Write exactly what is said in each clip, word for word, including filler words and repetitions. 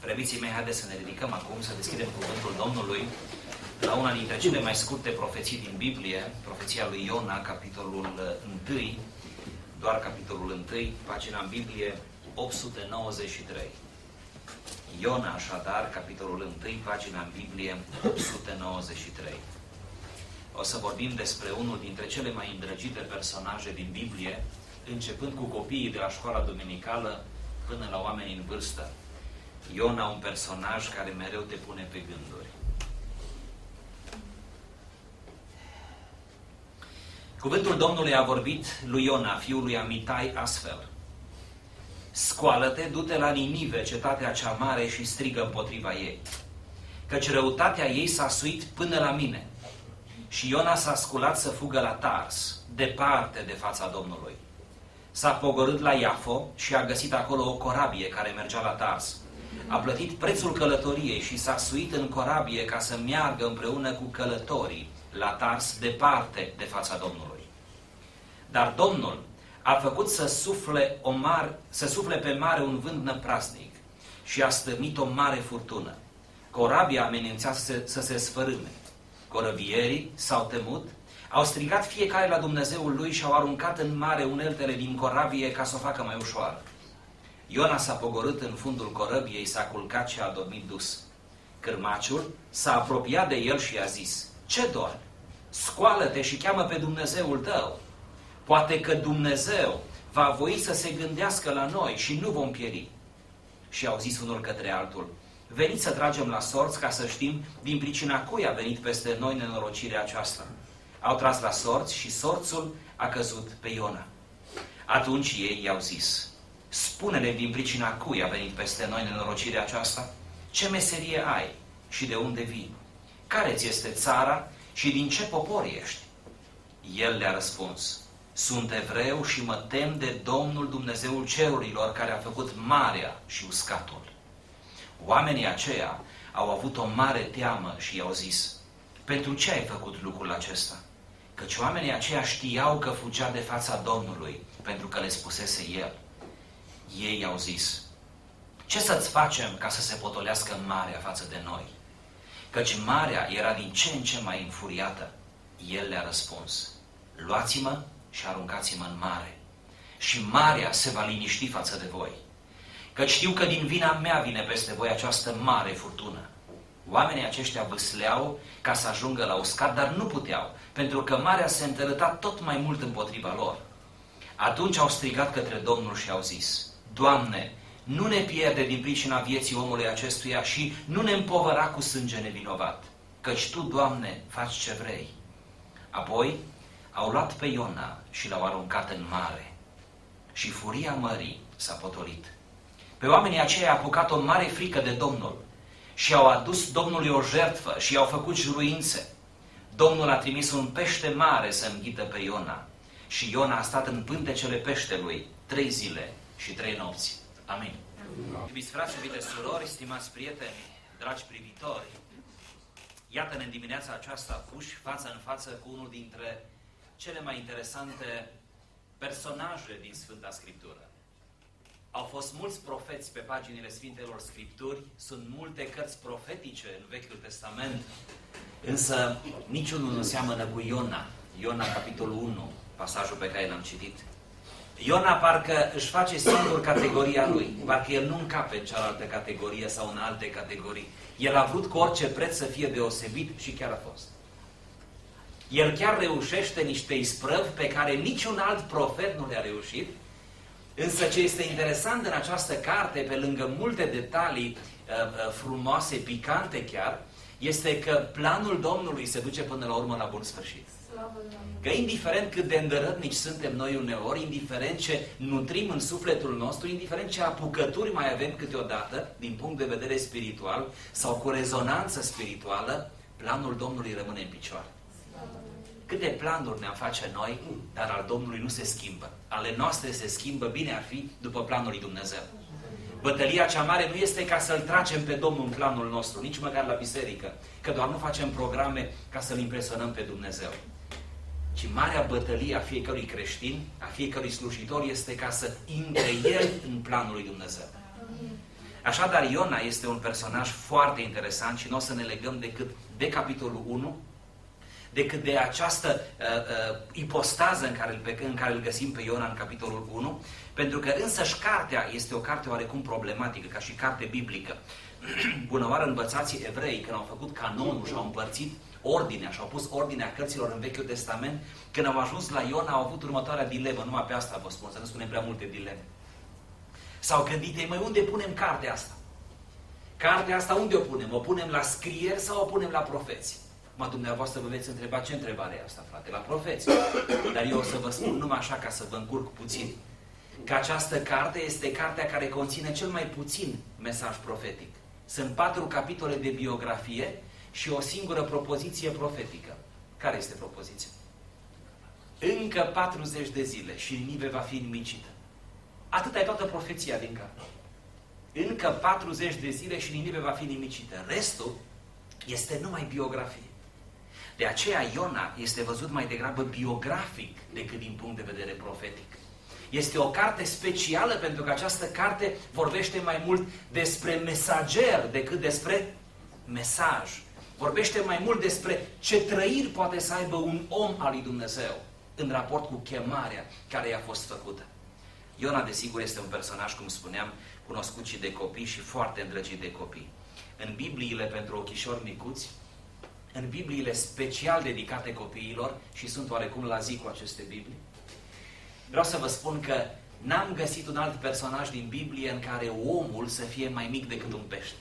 Preobiții mei, haideți să ne ridicăm acum, să deschidem cuvântul Domnului la una dintre cele mai scurte profeții din Biblie, profeția lui Iona, capitolul unu, doar capitolul unu, pagina în Biblie opt sute nouăzeci și trei. Iona, așadar, capitolul unu, pagina în Biblie opt sute nouăzeci și trei. O să vorbim despre unul dintre cele mai îndrăgite personaje din Biblie, începând cu copiii de la școala duminicală până la oamenii în vârstă. Iona, un personaj care mereu te pune pe gânduri. Cuvântul Domnului a vorbit lui Iona, fiul lui Amitai, astfel: Scoală-te, du-te la Ninive, cetatea cea mare, și strigă împotriva ei, căci răutatea ei s-a suit până la mine. Și Iona s-a sculat să fugă la Tars, departe de fața Domnului. S-a pogorât la Iafo și a găsit acolo o corabie care mergea la Tars. A plătit prețul călătoriei și s-a suit în corabie ca să meargă împreună cu călătorii la Tars, departe de fața Domnului. Dar Domnul a făcut să sufle, o mare, să sufle pe mare un vânt năprasnic și a stârnit o mare furtună. Corabia amenința să se, să se sfărâme. Corăbierii s-au temut, au strigat fiecare la Dumnezeul lui și au aruncat în mare uneltele din corabie ca să o facă mai ușoară. Iona s-a pogorât în fundul corăbiei, s-a culcat și a dormit dus. Cârmaciul s-a apropiat de el și i-a zis: Ce doar? Scoală-te și cheamă pe Dumnezeul tău. Poate că Dumnezeu va voi să se gândească la noi și nu vom pieri. Și au zis unul către altul: Veniți să tragem la sorți ca să știm din pricina cui a venit peste noi nenorocirea aceasta. Au tras la sorți și sorțul a căzut pe Iona. Atunci ei i-au zis: Spune-ne din pricina cui a venit peste noi nenorocirea aceasta? Ce meserie ai și de unde vii? Care ți este țara și din ce popor ești? El le-a răspuns: Sunt evreu și mă tem de Domnul Dumnezeul cerurilor, care a făcut marea și uscatul. Oamenii aceia au avut o mare teamă și i-au zis: Pentru ce ai făcut lucrul acesta? Căci oamenii aceia știau că fugea de fața Domnului, pentru că le spusese el. Ei i-au zis: Ce să-ți facem ca să se potolească marea față de noi? Căci marea era din ce în ce mai înfuriată. El le-a răspuns: Luați-mă și aruncați-mă în mare, și marea se va liniști față de voi. Căci știu că din vina mea vine peste voi această mare furtună. Oamenii aceștia vâsleau ca să ajungă la uscat, dar nu puteau, pentru că marea se întărâta tot mai mult împotriva lor. Atunci au strigat către Domnul și au zis: Doamne, nu ne pierde din pricina vieții omului acestuia și nu ne împovăra cu sânge nevinovat, căci Tu, Doamne, faci ce vrei. Apoi au luat pe Iona și l-au aruncat în mare și furia mării s-a potolit. Pe oamenii aceia a apucat o mare frică de Domnul și au adus Domnului o jertfă și i-au făcut juruințe. Domnul a trimis un pește mare să înghită pe Iona și Iona a stat în pântecele peștelui trei zile și trei nopți. Amin. Iubiți frați, iubite surori, stimați prieteni, dragi privitori, iată-ne în dimineața aceasta puși față în față cu unul dintre cele mai interesante personaje din Sfânta Scriptură. Au fost mulți profeți pe paginile Sfintelor Scripturi, sunt multe cărți profetice în Vechiul Testament, însă niciunul nu seamănă cu Iona. Iona, capitolul unu, pasajul pe care l-am citit. Iona parcă își face singur categoria lui, parcă el nu încape în cealaltă categorie sau în alte categorii. El a vrut cu orice preț să fie deosebit și chiar a fost. El chiar reușește niște isprăvi pe care niciun alt profet nu le-a reușit. Însă ce este interesant în această carte, pe lângă multe detalii uh, frumoase, picante chiar, este că planul Domnului se duce până la urmă la bun sfârșit. Că indiferent cât de îndărătnici suntem noi uneori, indiferent ce nutrim în sufletul nostru, indiferent ce apucături mai avem câteodată, din punct de vedere spiritual sau cu rezonanță spirituală, planul Domnului rămâne în picioare. Câte planuri ne-am face noi, dar al Domnului nu se schimbă. Ale noastre se schimbă, bine ar fi, după planul lui Dumnezeu. Bătălia cea mare nu este ca să-L tragem pe Domnul în planul nostru, nici măcar la biserică, că doar nu facem programe ca să-L impresionăm pe Dumnezeu. Ci marea bătălie a fiecărui creștin, a fiecărui slujitor, este ca să intre el în planul lui Dumnezeu. Așadar, Iona este un personaj foarte interesant și nu o să ne legăm decât de capitolul unu, decât de această uh, uh, ipostază în care, îl, în care îl găsim pe Iona în capitolul unu, pentru că însăși cartea este o carte oarecum problematică, ca și carte biblică. Bună oară, învățații evrei, când au făcut canonul și au împărțit ordinea și au pus ordinea cărților în Vechiul Testament, când au ajuns la Iona, au avut următoarea dilemă, numai pe asta vă spun, să nu spunem prea multe dileme. S-au gândit, ei, măi, unde punem cartea asta? Cartea asta unde o punem? O punem la scrieri sau o punem la profeți? Mă, dumneavoastră vă veți întreba, ce întrebare e asta, frate? La profeți. Dar eu o să vă spun numai așa, ca să vă încurc puțin, că această carte este cartea care conține cel mai puțin mesaj profetic. Sunt patru capitole de biografie și o singură propoziție profetică. Care este propoziția? Încă patruzeci de zile și Ninive va fi nimicită. Atâta e toată profeția din carte. Încă patruzeci de zile și Ninive va fi nimicită. Restul este numai biografie. De aceea Iona este văzut mai degrabă biografic decât din punct de vedere profetic. Este o carte specială pentru că această carte vorbește mai mult despre mesager decât despre mesaj. Vorbește mai mult despre ce trăiri poate să aibă un om al lui Dumnezeu în raport cu chemarea care i-a fost făcută. Iona, desigur, este un personaj, cum spuneam, cunoscut și de copii și foarte îndrăgit de copii. În Bibliile pentru ochișori micuți, în Bibliile special dedicate copiilor, și sunt oarecum la zi cu aceste Biblii, vreau să vă spun că n-am găsit un alt personaj din Biblie în care omul să fie mai mic decât un pește.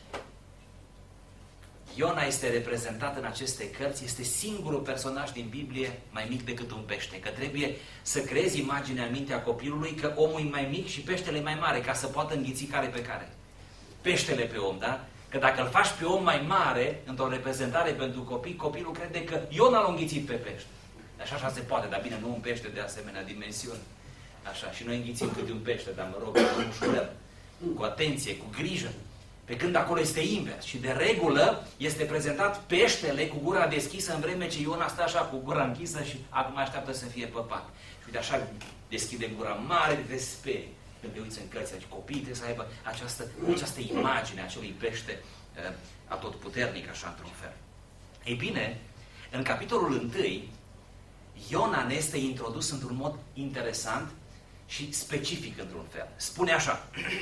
Iona este reprezentat în aceste cărți, este singurul personaj din Biblie mai mic decât un pește, că trebuie să creezi imaginea în mintea copilului că omul e mai mic și peștele e mai mare, ca să poată înghiți care pe care. Peștele pe om, da? Că dacă îl faci pe om mai mare, într-o reprezentare pentru copii, copilul crede că Iona l-a înghițit pe pește. Așa, așa se poate, dar bine, nu un pește de asemenea dimensiuni. Așa, și noi înghițim câte un pește, dar mă rog, ușurel, cu atenție, cu grijă. Pe când acolo este invers și de regulă este prezentat peștele cu gura deschisă în vreme ce Iona stă așa cu gura închisă și acum așteaptă să fie păpat. Și uite așa deschide gura mare de sperie. Când te uiți în cărți, deci copiii trebuie să aibă această, această imagine a acelui pește uh, atotputernic, așa într-un fel. Ei bine, în capitolul întâi, Iona ne este introdus într-un mod interesant și specific într-un fel. Spune așa: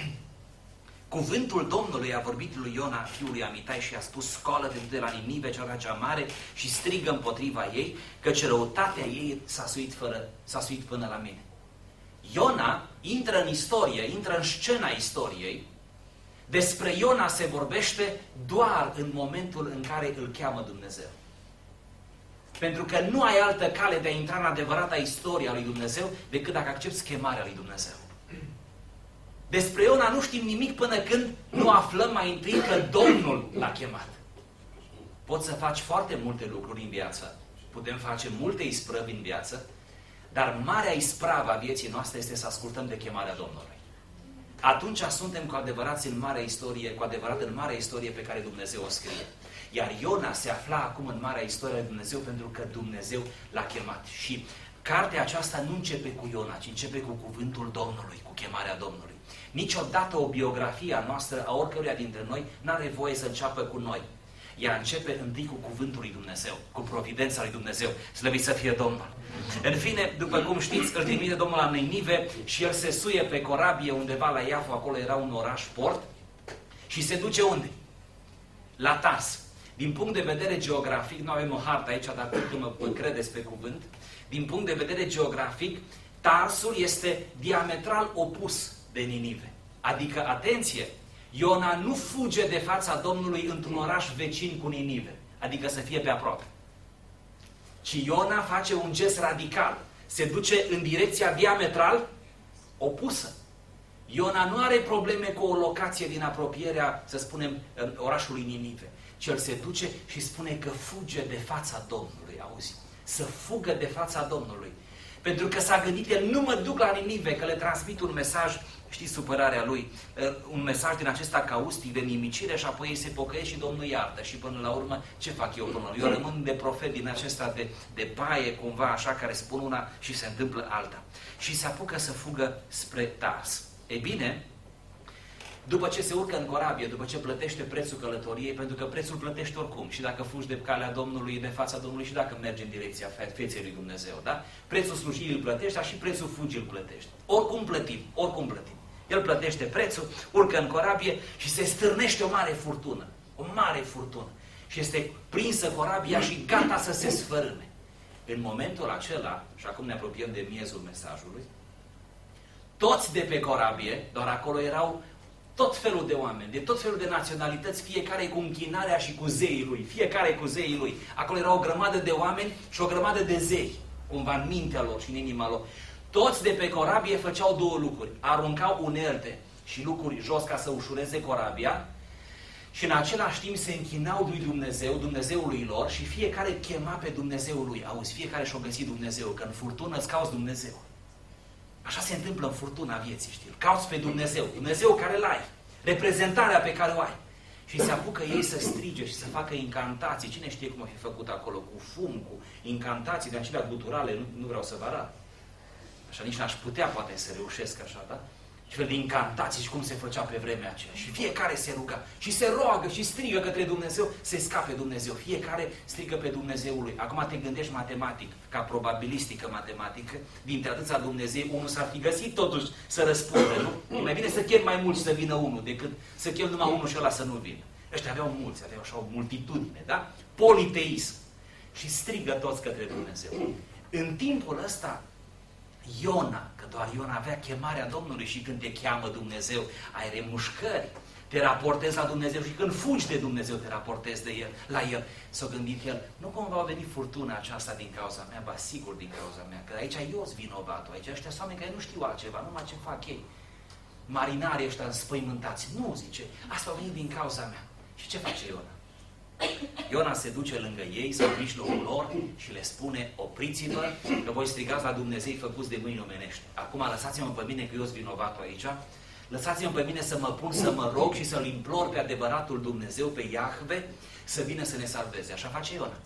Cuvântul Domnului a vorbit lui Iona, fiului Amitai, și a spus: scoală-te, du-te la Ninive, cea cea mare, și strigă împotriva ei, căci răutatea ei s-a suit, fără, s-a suit până la mine. Iona intră în istorie, intră în scena istoriei. Despre Iona se vorbește doar în momentul în care îl cheamă Dumnezeu. Pentru că nu ai altă cale de a intra în adevărata istorie a lui Dumnezeu decât dacă accepți chemarea lui Dumnezeu. Despre Iona nu știm nimic până când nu aflăm mai întâi că Domnul l-a chemat. Poți să faci foarte multe lucruri în viață, putem face multe isprăvi în viață, dar marea ispravă a vieții noastre este să ascultăm de chemarea Domnului. Atunci suntem cu adevărat în marea istorie, cu adevărat în marea istorie pe care Dumnezeu o scrie. Iar Iona se afla acum în marea istorie a lui Dumnezeu pentru că Dumnezeu l-a chemat. Și cartea aceasta nu începe cu Iona, ci începe cu cuvântul Domnului, cu chemarea Domnului. Niciodată o biografie a noastră, a oricăruia dintre noi, n-are voie să înceapă cu noi. Ea începe întâi cu cuvântul lui Dumnezeu, cu providența lui Dumnezeu. Slăvit să fie Domnul! În fine, după cum știți, îl trimite Domnul la Ninive și el se suie pe corabie undeva la Iafo, acolo era un oraș port, și se duce unde? La Tars. Din punct de vedere geografic, nu avem o hartă aici, dar cred că mă, mă credeți pe cuvânt, din punct de vedere geografic, Tarsul este diametral opus de Ninive. Adică, atenție, Iona nu fuge de fața Domnului într-un oraș vecin cu Ninive, adică să fie pe aproape. Ci Iona face un gest radical, se duce în direcția diametral opusă. Iona nu are probleme cu o locație din apropierea, să spunem, orașului Ninive, ci el se duce și spune că fuge de fața Domnului, auzi? Să fugă de fața Domnului. Pentru că s-a gândit, el, nu mă duc la Ninive, că le transmit un mesaj, știți supărarea lui, un mesaj din acesta caustic de nimicire și apoi ei se pocăiesc și Domnul iartă. Și până la urmă, ce fac eu până la urmă? Eu rămân de profet din acesta de, de paie, cumva așa, care spun una și se întâmplă alta. Și se apucă să fugă spre Tars. Ei bine, După ce se urcă în corabie, după ce plătește prețul călătoriei, pentru că prețul plătește oricum, și dacă fugi de calea Domnului, de fața Domnului, și dacă mergi în direcția feței lui Dumnezeu, da? Prețul slujirii îl plătești, dar și prețul fugii îl plătești. Oricum plătim, oricum plătim. El plătește prețul, urcă în corabie și se stârnește o mare furtună. O mare furtună. Și este prinsă corabia și gata să se sfărâme. În momentul acela, și acum ne apropiem de miezul mesajului, toți de pe corabie, doar acolo erau tot felul de oameni, de tot felul de naționalități, fiecare cu închinarea și cu zeii lui, fiecare cu zeii lui. Acolo era o grămadă de oameni și o grămadă de zei, cumva în mintea lor și în inima lor. Toți de pe corabie făceau două lucruri. Aruncau unelte și lucruri jos ca să ușureze corabia și în același timp se închinau lui Dumnezeu, Dumnezeului lor, și fiecare chema pe Dumnezeul lui. Auzi, fiecare și-o găsit Dumnezeu, că în furtună îți cauți Dumnezeu. Așa se întâmplă în furtuna vieții, știi? Cauți pe Dumnezeu, Dumnezeu care l-ai, reprezentarea pe care o ai. Și se apucă ei să strige și să facă incantații. Cine știe cum a fi făcut acolo? Cu fum, cu incantații de acelea guturale, nu, nu vreau să vă arăt. Așa nici n-aș putea poate să reușesc așa, da? Și fel de incantații și cum se făcea pe vremea aceea. Și fiecare se ruga și se roagă și strigă către Dumnezeu, se scape Dumnezeu. Fiecare strigă pe Dumnezeul lui. Acum te gândești matematic, ca probabilistică matematică, dintre atâția Dumnezeu, unul s-ar fi găsit totuși să răspundă, nu? E mai bine să chem mai mulți să vină unul, decât să chem numai unul și ăla să nu vină. Ăștia aveau mulți, aveau așa o multitudine, da? Politeism. Și strigă toți către Dumnezeu. În timpul ăsta, Iona, că doar Iona avea chemarea Domnului și când te cheamă Dumnezeu, ai remușcări, te raportezi la Dumnezeu și când fugi de Dumnezeu te raportezi de el, la El. S-a gândit el, nu cumva va veni furtuna aceasta din cauza mea, ba sigur din cauza mea, că aici eu sunt vinovatul, aici ăștia sunt oameni care nu știu altceva, numai ce fac ei. Marinarii ăștia înspăimântați, nu, zice, asta va veni din cauza mea. Și ce face Iona? Iona se duce lângă ei, sau în mijlocul lor și le spune, opriți-vă, că voi strigați la Dumnezei făcuți de mâini omenești. Acum lăsați-mă pe mine, că eu sunt vinovatul aici, lăsați-mă pe mine să mă pun, să mă rog și să-L implor pe adevăratul Dumnezeu, pe Iahve, să vină să ne salveze. Așa face Iona.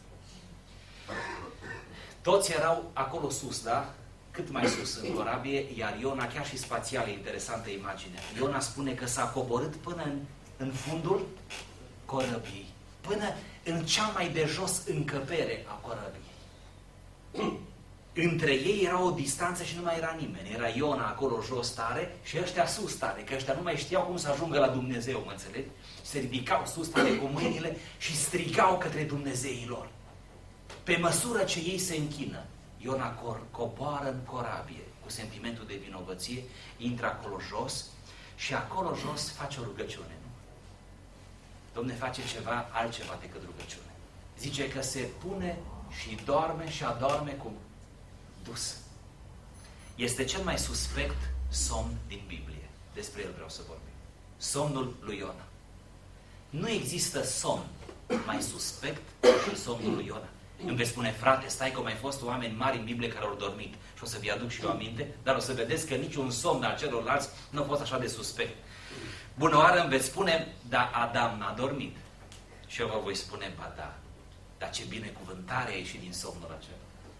Toți erau acolo sus, da? Cât mai sus în corabie, iar Iona, chiar și spațial, e interesantă imaginea. Iona spune că s-a coborât până în, în fundul corăbiei. Până în cea mai de jos încăpere a corăbiei. Între ei era o distanță și nu mai era nimeni. Era Iona acolo jos tare și ăștia sus tare, că ăștia nu mai știau cum să ajungă la Dumnezeu, mă înțelegi? Se ridicau sus tare cu mâinile și strigau către Dumnezeii lor. Pe măsură ce ei se închină, Iona coboară în corabie cu sentimentul de vinovăție, intră acolo jos și acolo jos face o rugăciune. Dom'le, face ceva altceva decât rugăciune. Zice că se pune și doarme și adorme cum dus. Este cel mai suspect somn din Biblie. Despre el vreau să vorbim. Somnul lui Iona. Nu există somn mai suspect decât somnul lui Iona. Îmi veți spune, frate, stai că au mai fost oameni mari în Biblie care au dormit. Și o să vi aduc și eu aminte, dar o să vedeți că niciun somn al celorlalți nu a fost așa de suspect. Bună oară, îmi veți spune, dar Adam n-a dormit. Și eu vă voi spune, ba da, dar ce binecuvântare a ieșit din somnul acela.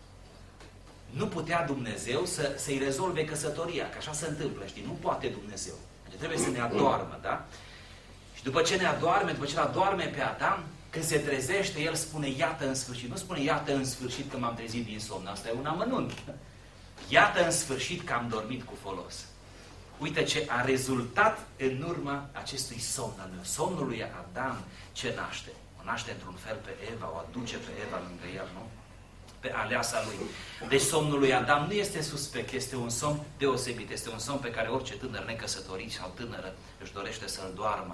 Nu putea Dumnezeu să, să-i rezolve căsătoria, că așa se întâmplă, știi, nu poate Dumnezeu. Deci trebuie să ne adormă, da? Și după ce ne adorme, după ce ne adorme pe Adam, când se trezește, el spune, iată în sfârșit. Nu spune, iată în sfârșit că m-am trezit din somn, asta e un amănunt. Iată în sfârșit că am dormit cu folos. Uite ce a rezultat în urma acestui somn al meu. Somnul lui Adam ce naște? O naște într-un fel pe Eva, o aduce pe Eva lângă el, nu? Pe aleasa lui. Deci somnul lui Adam nu este suspect, este un somn deosebit. Este un somn pe care orice tânăr necăsătorit sau tânără își dorește să-l doarmă.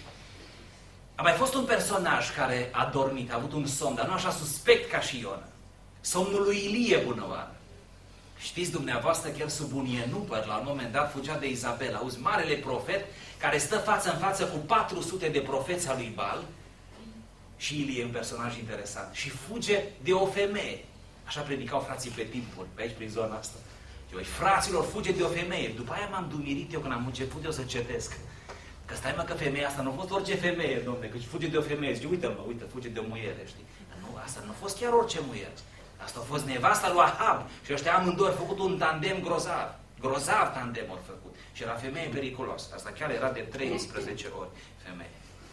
A mai fost un personaj care a dormit, a avut un somn, dar nu așa suspect ca și Iona. Somnul lui Ilie, bună oară. Știți dumneavoastră că el sub un ienupăr, la un moment dat, fugea de Izabel. Auzi, marele profet, care stă față în față cu patru sute de profeți al lui Baal, și Ilie e un personaj interesant, și fuge de o femeie. Așa predicau frații pe timpuri, pe aici, prin zona asta. Și fraților, fuge de o femeie. După aia m-am dumirit eu când am început eu să citesc. Că stai mă că femeia asta nu a fost orice femeie, domne, că fuge de o femeie. Zice, uite-mă, uite, fuge de o muiere, știi? Dar nu, asta nu a fost chiar orice muiere. Asta a fost nevasta lui Ahab și ăștia amândoi au făcut un tandem grozav. Grozav tandem ori făcut. Și era femeie periculos. Asta chiar era de treisprezece ori femeie.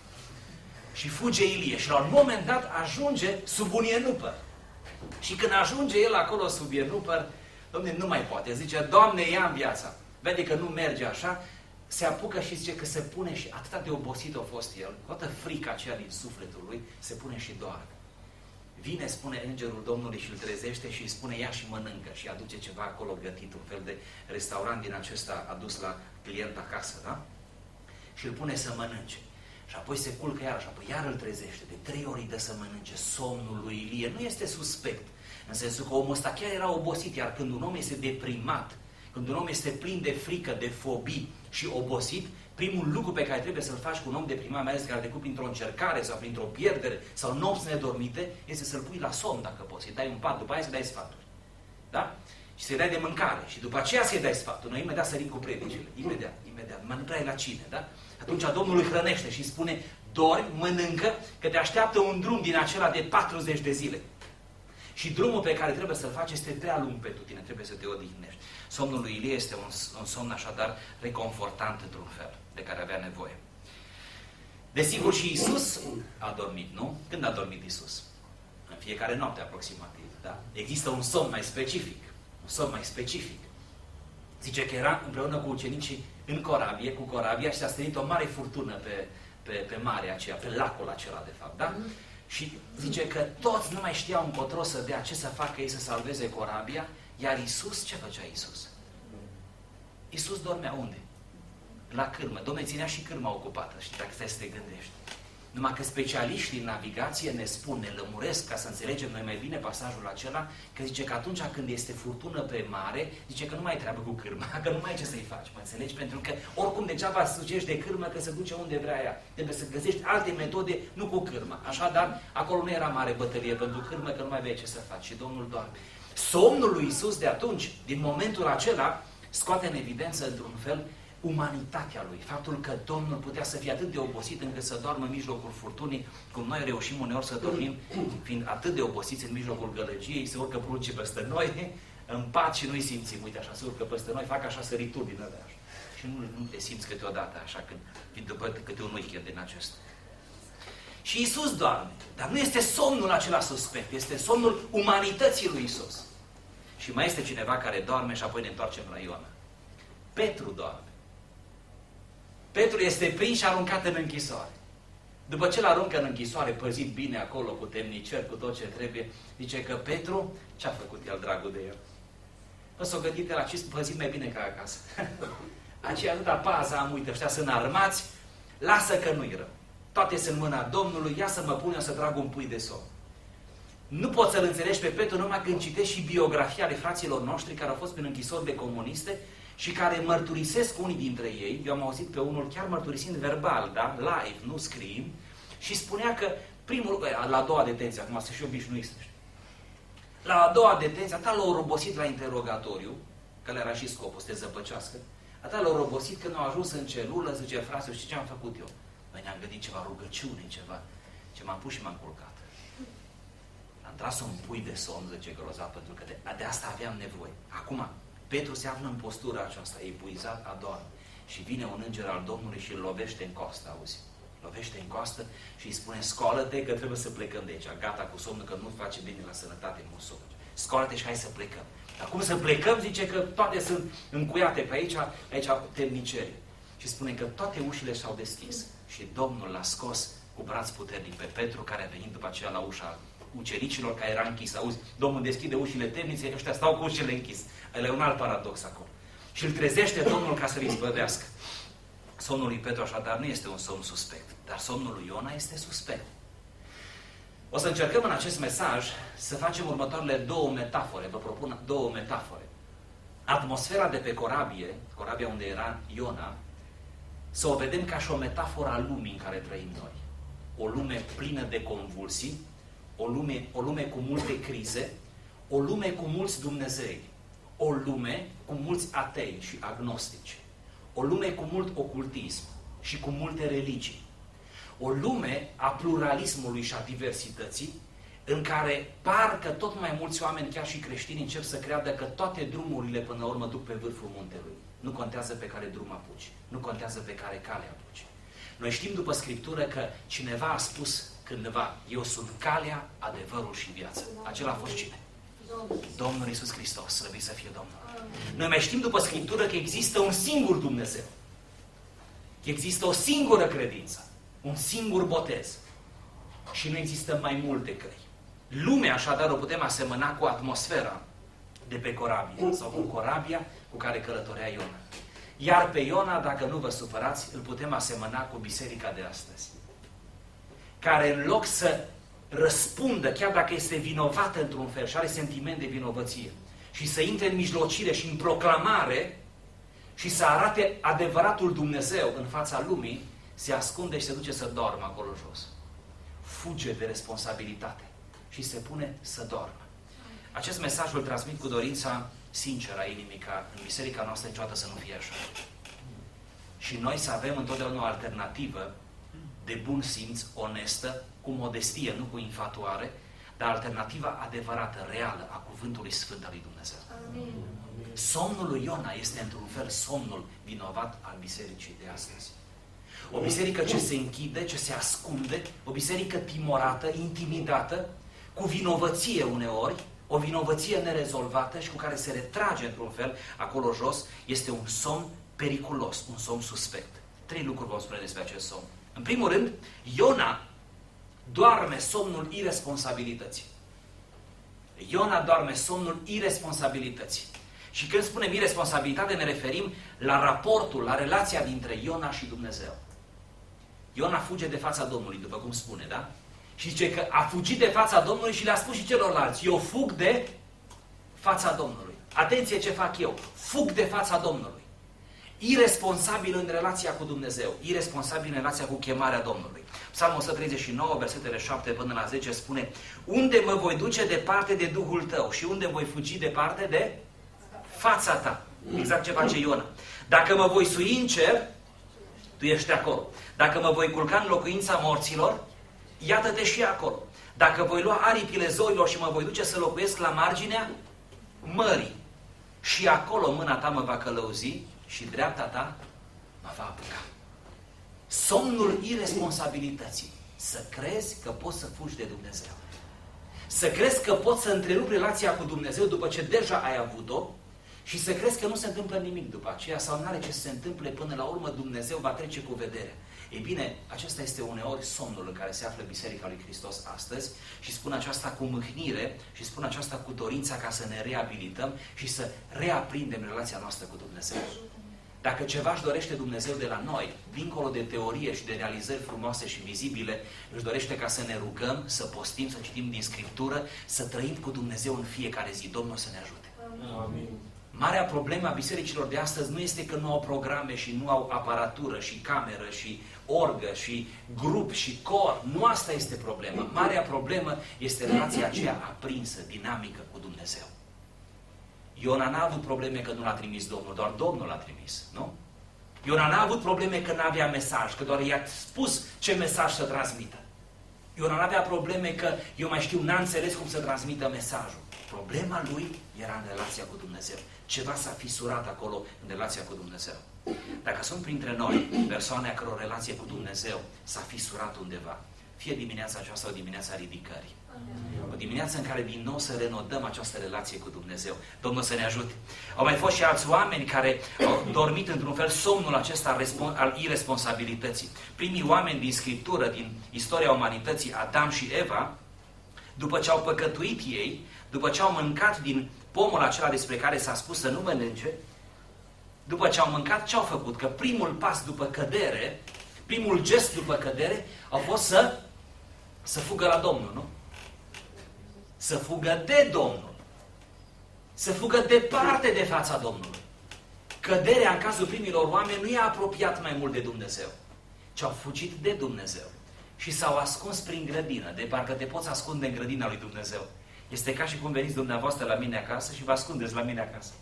Și fuge Ilie și la un moment dat ajunge sub un ienupăr. Și când ajunge el acolo sub ienupăr, Dom'le, nu mai poate. Zice, Doamne, ia-mi viața. Vede că nu merge așa, se apucă și zice că se pune și atât de obosit a fost el, toată frica aceea din sufletul lui, se pune și doarme. Vine, spune îngerul Domnului și îl trezește și îi spune, ia și mănâncă și aduce ceva acolo gătit, un fel de restaurant din acesta adus la client acasă, da? Și îl pune să mănânce. Și apoi se culcă iar și apoi iar îl trezește. De trei ori îi dă să mănânce. Somnul lui Ilie nu este suspect. În sensul că omul ăsta chiar era obosit, iar când un om este deprimat, când un om este plin de frică, de fobii și obosit, primul lucru pe care trebuie să-l faci cu un om deprimat, mai ales care a trecut printr-o încercare sau printr-o pierdere sau nopți nedormite, este să-l pui la somn dacă poți, să-i dai un pat, după aia să-i dai sfaturi. Da? Și să-i dai de mâncare și după aceea să-i dai sfatul. Noi imediat sărim cu predicile. Imediat, imediat. Mă nu prea e la cine, da? Atunci Domnul îi hrănește și spune, dormi, mănâncă, că te așteaptă un drum din acela de patruzeci de zile. Și drumul pe care trebuie să-l faci este prea lung pentru tine, trebuie să te odihnești. Somnul lui Ilie este un, un somn așadar reconfortant într-un fel, de care avea nevoie. Desigur și Iisus a dormit, nu? Când a dormit Iisus? În fiecare noapte aproximativ, da? Există un somn mai specific, un somn mai specific. Zice că era împreună cu ucenicii în corabie, cu corabia și s-a stănit o mare furtună pe, pe, pe marea aceea, pe lacul acela de fapt, da? Și zice că toți nu mai știau încotro să dea, ce să facă ei să salveze corabia, iar Iisus, ce făcea Iisus? Iisus dormea unde? La cârmă. Dom'le, ținea și cârma ocupată, și dacă stai să te gândești. Numai că specialiștii în navigație ne spun, ne lămuresc ca să înțelegem noi mai bine pasajul acela, că zice că atunci când este furtună pe mare, zice că nu mai ai treabă cu cârma, că nu mai ai ce să-i faci, mă înțelegi? Pentru că oricum degeaba sugești de cârmă că se duce unde vrea ea. Trebuie să găsești alte metode, nu cu cârma. Așadar, acolo nu era mare bătălie pentru cârmă, că nu mai aveai ce să faci și Domnul doarme. Somnul lui Iisus de atunci, din momentul acela, scoate în evidență într-un fel umanitatea lui. Faptul că Domnul putea să fie atât de obosit încât să doarmă în mijlocul furtunii, cum noi reușim uneori să dormim, fiind atât de obosiți în mijlocul gălăgiei, se urcă pruncii peste noi, în pat și nu-i simțim. Uite așa, se urcă peste noi, fac așa sărituri din alea. Și nu, nu te simți câteodată așa când vin după câte un weekend din acesta. Și Iisus doarme. Dar nu este somnul acela suspect, este somnul umanității lui Iisus. Și mai este cineva care doarme și apoi ne întoarcem la Iona. Petru doarme. Petru este prins și aruncat în închisoare. După ce l-aruncă în închisoare, păzit bine acolo cu temnicer, cu tot ce trebuie, zice că Petru, ce-a făcut el, dragul de el? Păi s-o gândit la ce păzit mai bine ca acasă. Aceea atâta pază am, uite, ăștia sunt armați, lasă că nu-i rău. Toate sunt în mâna Domnului, ia să mă pun eu să trag un pui de somn. Nu poți să-l înțelegi pe Petru numai când citești și biografia ale fraților noștri care au fost prin închisori de comuniste și care mărturisesc unii dintre ei. Eu am auzit pe unul chiar mărturisind verbal, da? Live, nu scriem, și spunea că primul, la a doua detenție, acum să și obișnuiți, la a doua detenție, atât l-au robosit la interogatoriu, că le era și scopul să te zăpăcească, atât l-au robosit că nu au ajuns în celulă, zice, frate, știi ce am făcut eu? Noi ne-am gândit ceva rugăciune, ceva, ce m-am pus și m-am culcat. Am tras un pui de somn, zice grozav, pentru că de, de asta aveam nevoie. Acum, Petru se află în postura aceasta, epuizat, adorm. Și vine un înger al Domnului și îl lovește în coastă, auzi? Lovește în coastă și îi spune, scoală-te că trebuie să plecăm de aici. Gata cu somnul, că nu face bine la sănătate, nu somn. Scoală-te și hai să plecăm. Dar cum să plecăm? Zice că toate sunt încuiate pe aici, aici temniceri. Și spune că toate ușile s-au deschis. Și Domnul l-a scos cu braț puternic pe Petru, care a venit după aceea la ușa ucenicilor, care era închisă. Auzi, Domnul deschide ușile temniței, ăștia stau cu ușile închise. Ăla e un alt paradox acolo. Și îl trezește Domnul ca să-l izbăvească. Somnul lui Petru așadar nu este un somn suspect, dar somnul lui Iona este suspect. O să încercăm în acest mesaj să facem următoarele două metafore. Vă propun două metafore. Atmosfera de pe corabie, corabia unde era Iona, să o vedem ca și o metaforă a lumii în care trăim noi. O lume plină de convulsii, o lume, o lume cu multe crize, o lume cu mulți Dumnezei, o lume cu mulți atei și agnostici, o lume cu mult ocultism și cu multe religii, o lume a pluralismului și a diversității, în care parcă tot mai mulți oameni, chiar și creștini, încep să creadă că toate drumurile până la urmă duc pe vârful muntelui. Nu contează pe care drum apuci, nu contează pe care cale apuci. Noi știm după Scriptură că cineva a spus cândva, eu sunt calea, adevărul și viața. Acela a fost cine? Domnul Iisus Hristos, slăvit să fie Domnul. Noi mai știm după Scriptură că există un singur Dumnezeu. Există o singură credință, un singur botez. Și nu există mai multe căi. Lumea, așadar, o putem asemăna cu atmosfera de pe corabie sau cu corabia cu care călătorea Iona. Iar pe Iona, dacă nu vă supărați, îl putem asemăna cu biserica de astăzi, care în loc să răspundă, chiar dacă este vinovată într-un fel și are sentiment de vinovăție, și să intre în mijlocire și în proclamare și să arate adevăratul Dumnezeu în fața lumii, se ascunde și se duce să doarmă acolo jos. Fuge de responsabilitate și se pune să doarmă. Acest mesaj îl transmit cu dorința sinceră a inimii, ca în biserica noastră niciodată să nu fie așa. Și noi să avem întotdeauna o alternativă de bun simț, onestă, cu modestie, nu cu infatuare, dar alternativa adevărată, reală, a cuvântului Sfânt al lui Dumnezeu. Amin. Somnul lui Iona este într-un fel somnul vinovat al bisericii de astăzi. O biserică ce se închide, ce se ascunde, o biserică timorată, intimidată, cu vinovăție uneori, o vinovăție nerezolvată și cu care se retrage într-un fel acolo jos, este un somn periculos, un somn suspect. Trei lucruri vom spune despre acest somn. În primul rând, Iona doarme somnul iresponsabilității. Iona doarme somnul iresponsabilității. Și când spunem iresponsabilitate, ne referim la raportul, la relația dintre Iona și Dumnezeu. Iona fuge de fața Domnului, după cum spune, da? Și zice că a fugit de fața Domnului și le-a spus și celorlalți, eu fug de fața Domnului. Atenție ce fac eu, fug de fața Domnului. Iresponsabil în relația cu Dumnezeu, iresponsabil în relația cu chemarea Domnului. Psalmul o sută treizeci și nouă, versetele șapte până la zece spune, unde mă voi duce departe de Duhul tău și unde voi fugi departe de fața ta. Exact ce face Iona. Dacă mă voi sui în cer, tu ești acolo. Dacă mă voi culca în locuința morților, iată-te și acolo. Dacă voi lua aripile zorilor și mă voi duce să locuiesc la marginea mării, și acolo mâna ta mă va călăuzi și dreapta ta mă va apuca. Somnul iresponsabilității. Să crezi că poți să fugi de Dumnezeu. Să crezi că poți să întrerupi relația cu Dumnezeu după ce deja ai avut-o și să crezi că nu se întâmplă nimic după aceea sau nu are ce să se întâmple, până la urmă Dumnezeu va trece cu vederea. Ei bine, acesta este uneori somnul în care se află Biserica lui Hristos astăzi și spun aceasta cu mâhnire și spun aceasta cu dorința ca să ne reabilităm și să reaprindem relația noastră cu Dumnezeu. Dacă ceva își dorește Dumnezeu de la noi, dincolo de teorie și de realizări frumoase și vizibile, își dorește ca să ne rugăm, să postim, să citim din Scriptură, să trăim cu Dumnezeu în fiecare zi. Domnul să ne ajute. Amin. Marea problemă a bisericilor de astăzi nu este că nu au programe și nu au aparatură și cameră și orgă și grup și cor. Nu asta este problema. Marea problemă este relația aceea aprinsă, dinamică cu Dumnezeu. Iona n-a avut probleme că nu l-a trimis Domnul, doar Domnul l-a trimis, nu? Iona n-a avut probleme că n-avea mesaj, că doar i-a spus ce mesaj să transmită. Iona n-avea probleme că, eu mai știu, n-a înțeles cum să transmită mesajul. Problema lui era în relația cu Dumnezeu. Ceva s-a fisurat acolo în relația cu Dumnezeu. Dacă sunt printre noi persoane a căror relație cu Dumnezeu s-a fisurat undeva, fie dimineața aceasta o dimineața ridicării, o dimineață în care din nou să renodăm această relație cu Dumnezeu. Domnul să ne ajute. Au mai fost și alți oameni care au dormit într-un fel somnul acesta al iresponsabilității. Primii oameni din Scriptură, din istoria umanității, Adam și Eva, după ce au păcătuit ei, după ce au mâncat din pomul acela despre care s-a spus să nu mănânce, după ce au mâncat, ce au făcut? Că primul pas după cădere, primul gest după cădere, a fost să, să fugă la Domnul, nu? Să fugă de Domnul. Să fugă departe de fața Domnului. Căderea, în cazul primilor oameni, nu i-a apropiat mai mult de Dumnezeu, ci au fugit de Dumnezeu și s-au ascuns prin grădină, de parcă te poți ascunde în grădina lui Dumnezeu. Este ca și cum veniți dumneavoastră la mine acasă și vă ascundeți la mine acasă.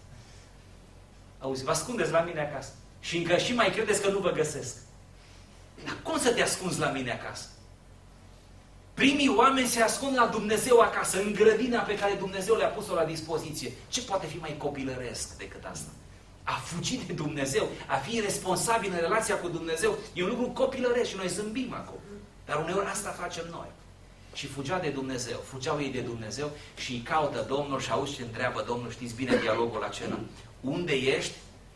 Auzi, vă ascundeți la mine acasă. Și încă și mai credeți că nu vă găsesc. Dar cum să te ascunzi la mine acasă? Primii oameni se ascund la Dumnezeu acasă, în grădina pe care Dumnezeu le-a pus-o la dispoziție. Ce poate fi mai copilăresc decât asta? A fugi de Dumnezeu, a fi responsabil în relația cu Dumnezeu, e un lucru copilăresc și noi zâmbim acum. Dar uneori asta facem noi. Și fugea de Dumnezeu, fugeau ei de Dumnezeu și îi caută Domnul și auzi ce întreabă Domnul, știți bine dialogul acela. Unde ești?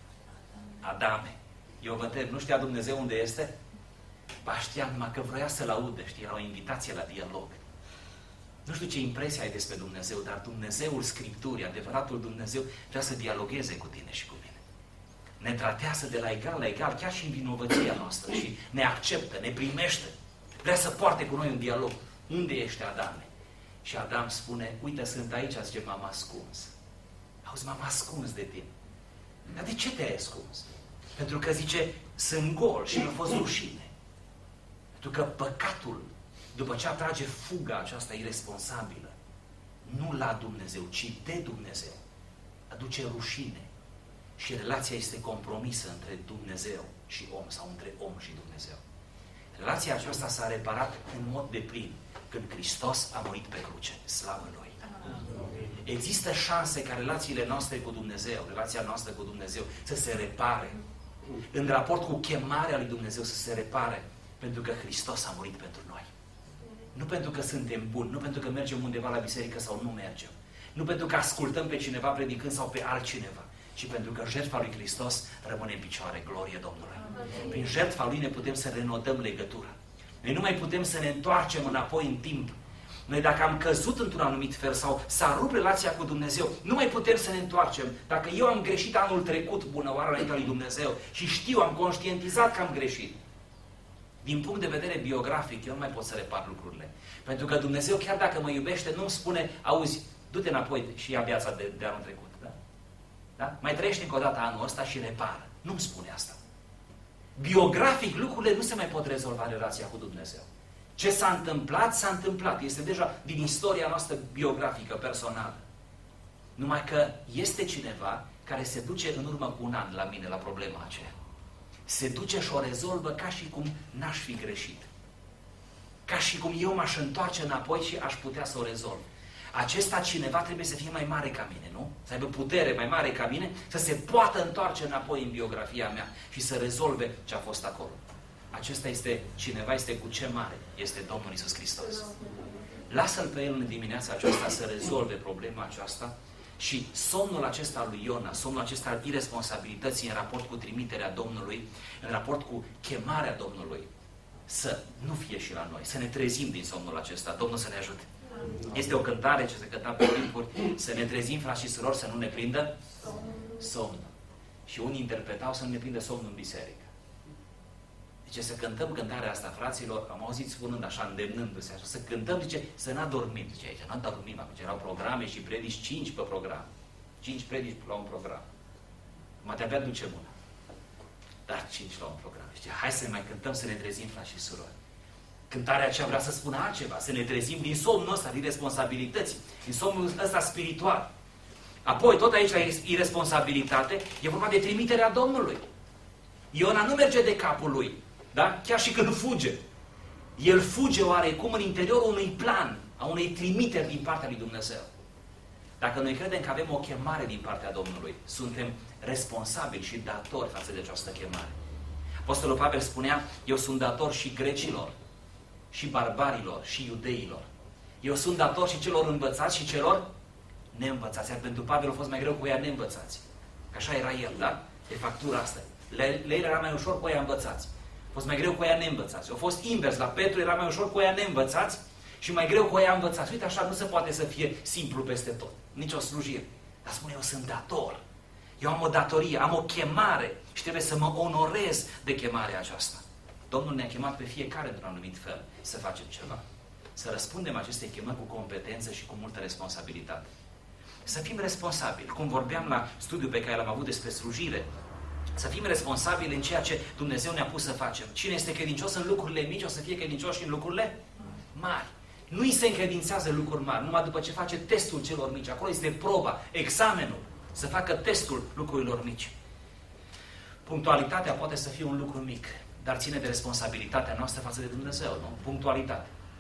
Adame. Eu vă întreb, nu știa Dumnezeu unde este? Ba știa numai că vroia să-L audă, știi, era o invitație la dialog. Nu știu ce impresie ai despre Dumnezeu, dar Dumnezeul Scripturii, adevăratul Dumnezeu, vrea să dialogueze cu tine și cu mine. Ne tratează de la egal la egal, chiar și în vinovăția noastră și ne acceptă, ne primește. Vrea să poarte cu noi un dialog. Unde ești, Adame? Și Adam spune, uite, sunt aici, zice, m-am ascuns. Auzi, m-am ascuns de tine. Dar de ce te-ai ascuns? Pentru că, zice, sunt gol și mi-a fost rușine. Pentru că păcatul, după ce atrage fuga aceasta irresponsabilă, nu la Dumnezeu, ci de Dumnezeu, aduce rușine. Și relația este compromisă între Dumnezeu și om, sau între om și Dumnezeu. Relația aceasta s-a reparat în mod deplin când Hristos a murit pe cruce. Slavă Lui! Există șanse ca relațiile noastre cu Dumnezeu, relația noastră cu Dumnezeu, să se repare. În raport cu chemarea lui Dumnezeu să se repare. Pentru că Hristos a murit pentru noi. Nu pentru că suntem buni, nu pentru că mergem undeva la biserică sau nu mergem. Nu pentru că ascultăm pe cineva predicând sau pe altcineva, ci pentru că jertfa lui Hristos rămâne în picioare. Glorie Domnului! Prin jertfa Lui ne putem să renodăm legătura. Noi nu mai putem să ne întoarcem înapoi în timp. Noi dacă am căzut într-un anumit fel sau s-a rupt relația cu Dumnezeu, nu mai putem să ne întoarcem. Dacă eu am greșit anul trecut, bună oară înaintea lui Dumnezeu, și știu, am conștientizat că am greșit, din punct de vedere biografic, eu nu mai pot să repar lucrurile. Pentru că Dumnezeu, chiar dacă mă iubește, nu îmi spune, auzi, du-te înapoi și ia viața de, de anul trecut. Da? Da? Mai trăiești încă o dată anul ăsta și repară. Nu-mi spune asta. Biografic, lucrurile nu se mai pot rezolva în relația cu Dumnezeu. Ce s-a întâmplat, s-a întâmplat. Este deja din istoria noastră biografică, personală. Numai că este cineva care se duce în urmă cu un an la mine, la problema aceea. Se duce și o rezolvă ca și cum n-aș fi greșit. Ca și cum eu m-aș întoarce înapoi și aș putea să o rezolv. Acesta cineva trebuie să fie mai mare ca mine, nu? Să aibă putere mai mare ca mine, să se poată întoarce înapoi în biografia mea și să rezolve ce a fost acolo. Acesta este cineva, este cu ce mare? Este Domnul Iisus Hristos. Lasă-L pe El în dimineața aceasta să rezolve problema aceasta și somnul acesta al lui Iona, somnul acesta al irresponsabilității în raport cu trimiterea Domnului, în raport cu chemarea Domnului, să nu fie și la noi, să ne trezim din somnul acesta. Domnul să ne ajute. Este o cântare ce se cânta pe timpuri, să ne trezim, frați și surori, să nu ne prindă somnul. Și unii interpretau să nu ne prindă somnul în biserică. Deci să cântăm cântarea asta, fraților, am auzit spunând așa, îndemnându-se așa, să cântăm, zice, să n-adormim. Zice aici, n-adormim, acum erau programe și predici cinci pe program. Cinci predici la un program. Mă te-abia duce mâna. Dar cinci la un program. Zice, hai să mai cântăm, să ne trezim, frați și surori. Cântarea aceea vrea să spună altceva, să ne trezim din somnul ăsta, din responsabilități, din somnul ăsta spiritual. Apoi, tot aici la irresponsabilitate, e vorba de trimiterea Domnului. Iona nu merge de capul lui, da? Chiar și când fuge. El fuge oarecum în interiorul unui plan, a unei trimiteri din partea lui Dumnezeu. Dacă noi credem că avem o chemare din partea Domnului, suntem responsabili și datori față de această chemare. Apostolul Pavel spunea, eu sunt dator și grecilor, și barbarilor, și iudeilor. Eu sunt dator și celor învățați și celor neînvățați. Iar pentru Pavel a fost mai greu cu ea neînvățați. Că așa era el, da? De factura asta. Le, le era mai ușor cu ea învățați. A fost mai greu cu ea neînvățați. A fost invers. La Petru era mai ușor cu ea neînvățați și mai greu cu ea învățați. Uite, așa nu se poate să fie simplu peste tot. Nici o slujire. Dar spune, eu sunt dator. Eu am o datorie, am o chemare și trebuie să mă onorez de chemarea aceasta. Domnul ne-a chemat pe fiecare într-un anumit fel să facem ceva. Să răspundem acestei chemări cu competență și cu multă responsabilitate. Să fim responsabili. Cum vorbeam la studiul pe care l-am avut despre slujire, să fim responsabili în ceea ce Dumnezeu ne-a pus să facem. Cine este credincios în lucrurile mici, o să fie credincios și în lucrurile mari. Nu îi se încredințează lucruri mari, numai după ce face testul celor mici. Acolo este proba, examenul, să facă testul lucrurilor mici. Punctualitatea poate să fie un lucru mic, dar ține de responsabilitatea noastră față de Dumnezeu, nu? Punctualitate.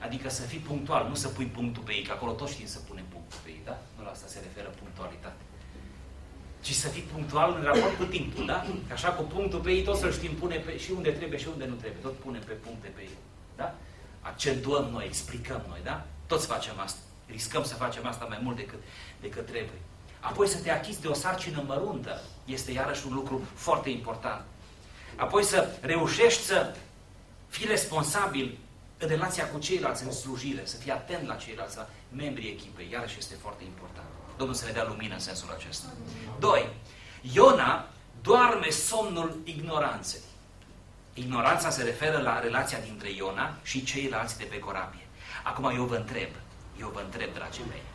Adică să fii punctual, nu să pui punctul pe ei, că acolo toți știm să punem punctul pe ei, da? Nu la asta se referă punctualitate. Ci să fii punctual în raport cu timpul, da? Că așa cu punctul pe ei, tot să-l știm pune pe, și unde trebuie și unde nu trebuie. Tot punem pe puncte pe ei, da? Accentuăm noi, explicăm noi, da? Toți facem asta. Riscăm să facem asta mai mult decât, decât trebuie. Apoi să te achizi de o sarcină măruntă este iarăși un lucru foarte important. Apoi să reușești să fii responsabil în relația cu ceilalți, în slujire, să fii atent la ceilalți, la membrii echipei, iarăși este foarte important. Domnul să ne dea lumină în sensul acesta. Doi. Iona doarme somnul ignoranței. Ignoranța se referă la relația dintre Iona și ceilalți de pe corabie. Acum eu vă întreb, eu vă întreb, dragii mei,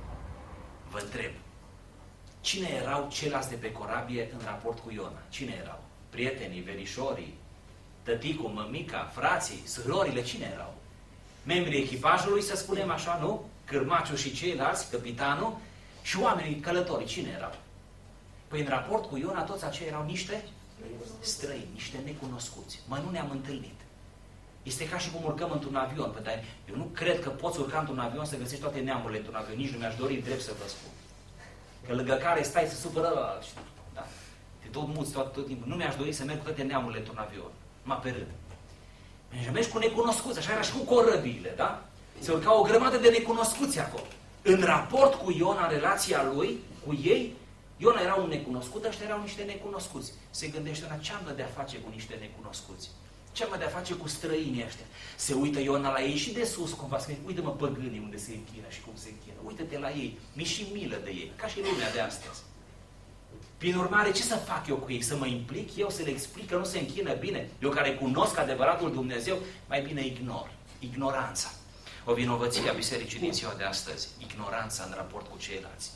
vă întreb, cine erau ceilalți de pe corabie în raport cu Iona? Cine erau? Prietenii, verișorii, tăticul, mămica, frații, surorile, cine erau? Membrii echipajului, să spunem așa, nu? Cârmaciul și ceilalți, capitanul și oamenii călătorii, cine erau? Păi în raport cu Iona toți aceia erau niște străini, niște necunoscuți. Mai nu ne-am întâlnit. Este ca și cum urcăm într-un avion. Păi, dar eu nu cred că poți urca într-un avion să găsești toate neamurile într-un avion. Nici nu mi-aș dori drept să vă spun. Că lângă care stai să supără la știi, da? Te tot muți tot, tot timpul. Nu mi-aș dori să merg cu toate neamurile într-un avion. Mă pe rând. Mergi cu necunoscuți, așa era și cu corăbiile, da? Se urca o grămadă de necunoscuți acolo. În raport cu Iona, în relația lui, cu ei, Iona era un necunoscut, ăștia erau niște necunoscuți. Se gândește la ce am de-a face cu niște necunoscuți. Ce am de-a face cu străinii ăștia? Se uită Iona la ei și de sus, cumva, spune, uite-mă păgânii unde se închină și cum se închină. Uită-te la ei, mi și milă de ei, ca și lumea de astăzi. Prin urmare, ce să fac eu cu ei? Să mă implic eu, să le explic că nu se închină bine? Eu care cunosc adevăratul Dumnezeu, mai bine ignor. Ignoranța. O vinovăție a bisericii din ziua de astăzi. Ignoranța în raport cu ceilalți.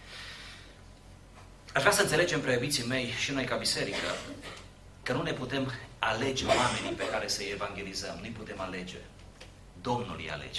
Aș vrea să înțelegem, preiubiții mei, și noi ca biserică, că nu ne putem alege oamenii pe care să-i evangelizăm. Nu-i putem alege. Domnul îi alege.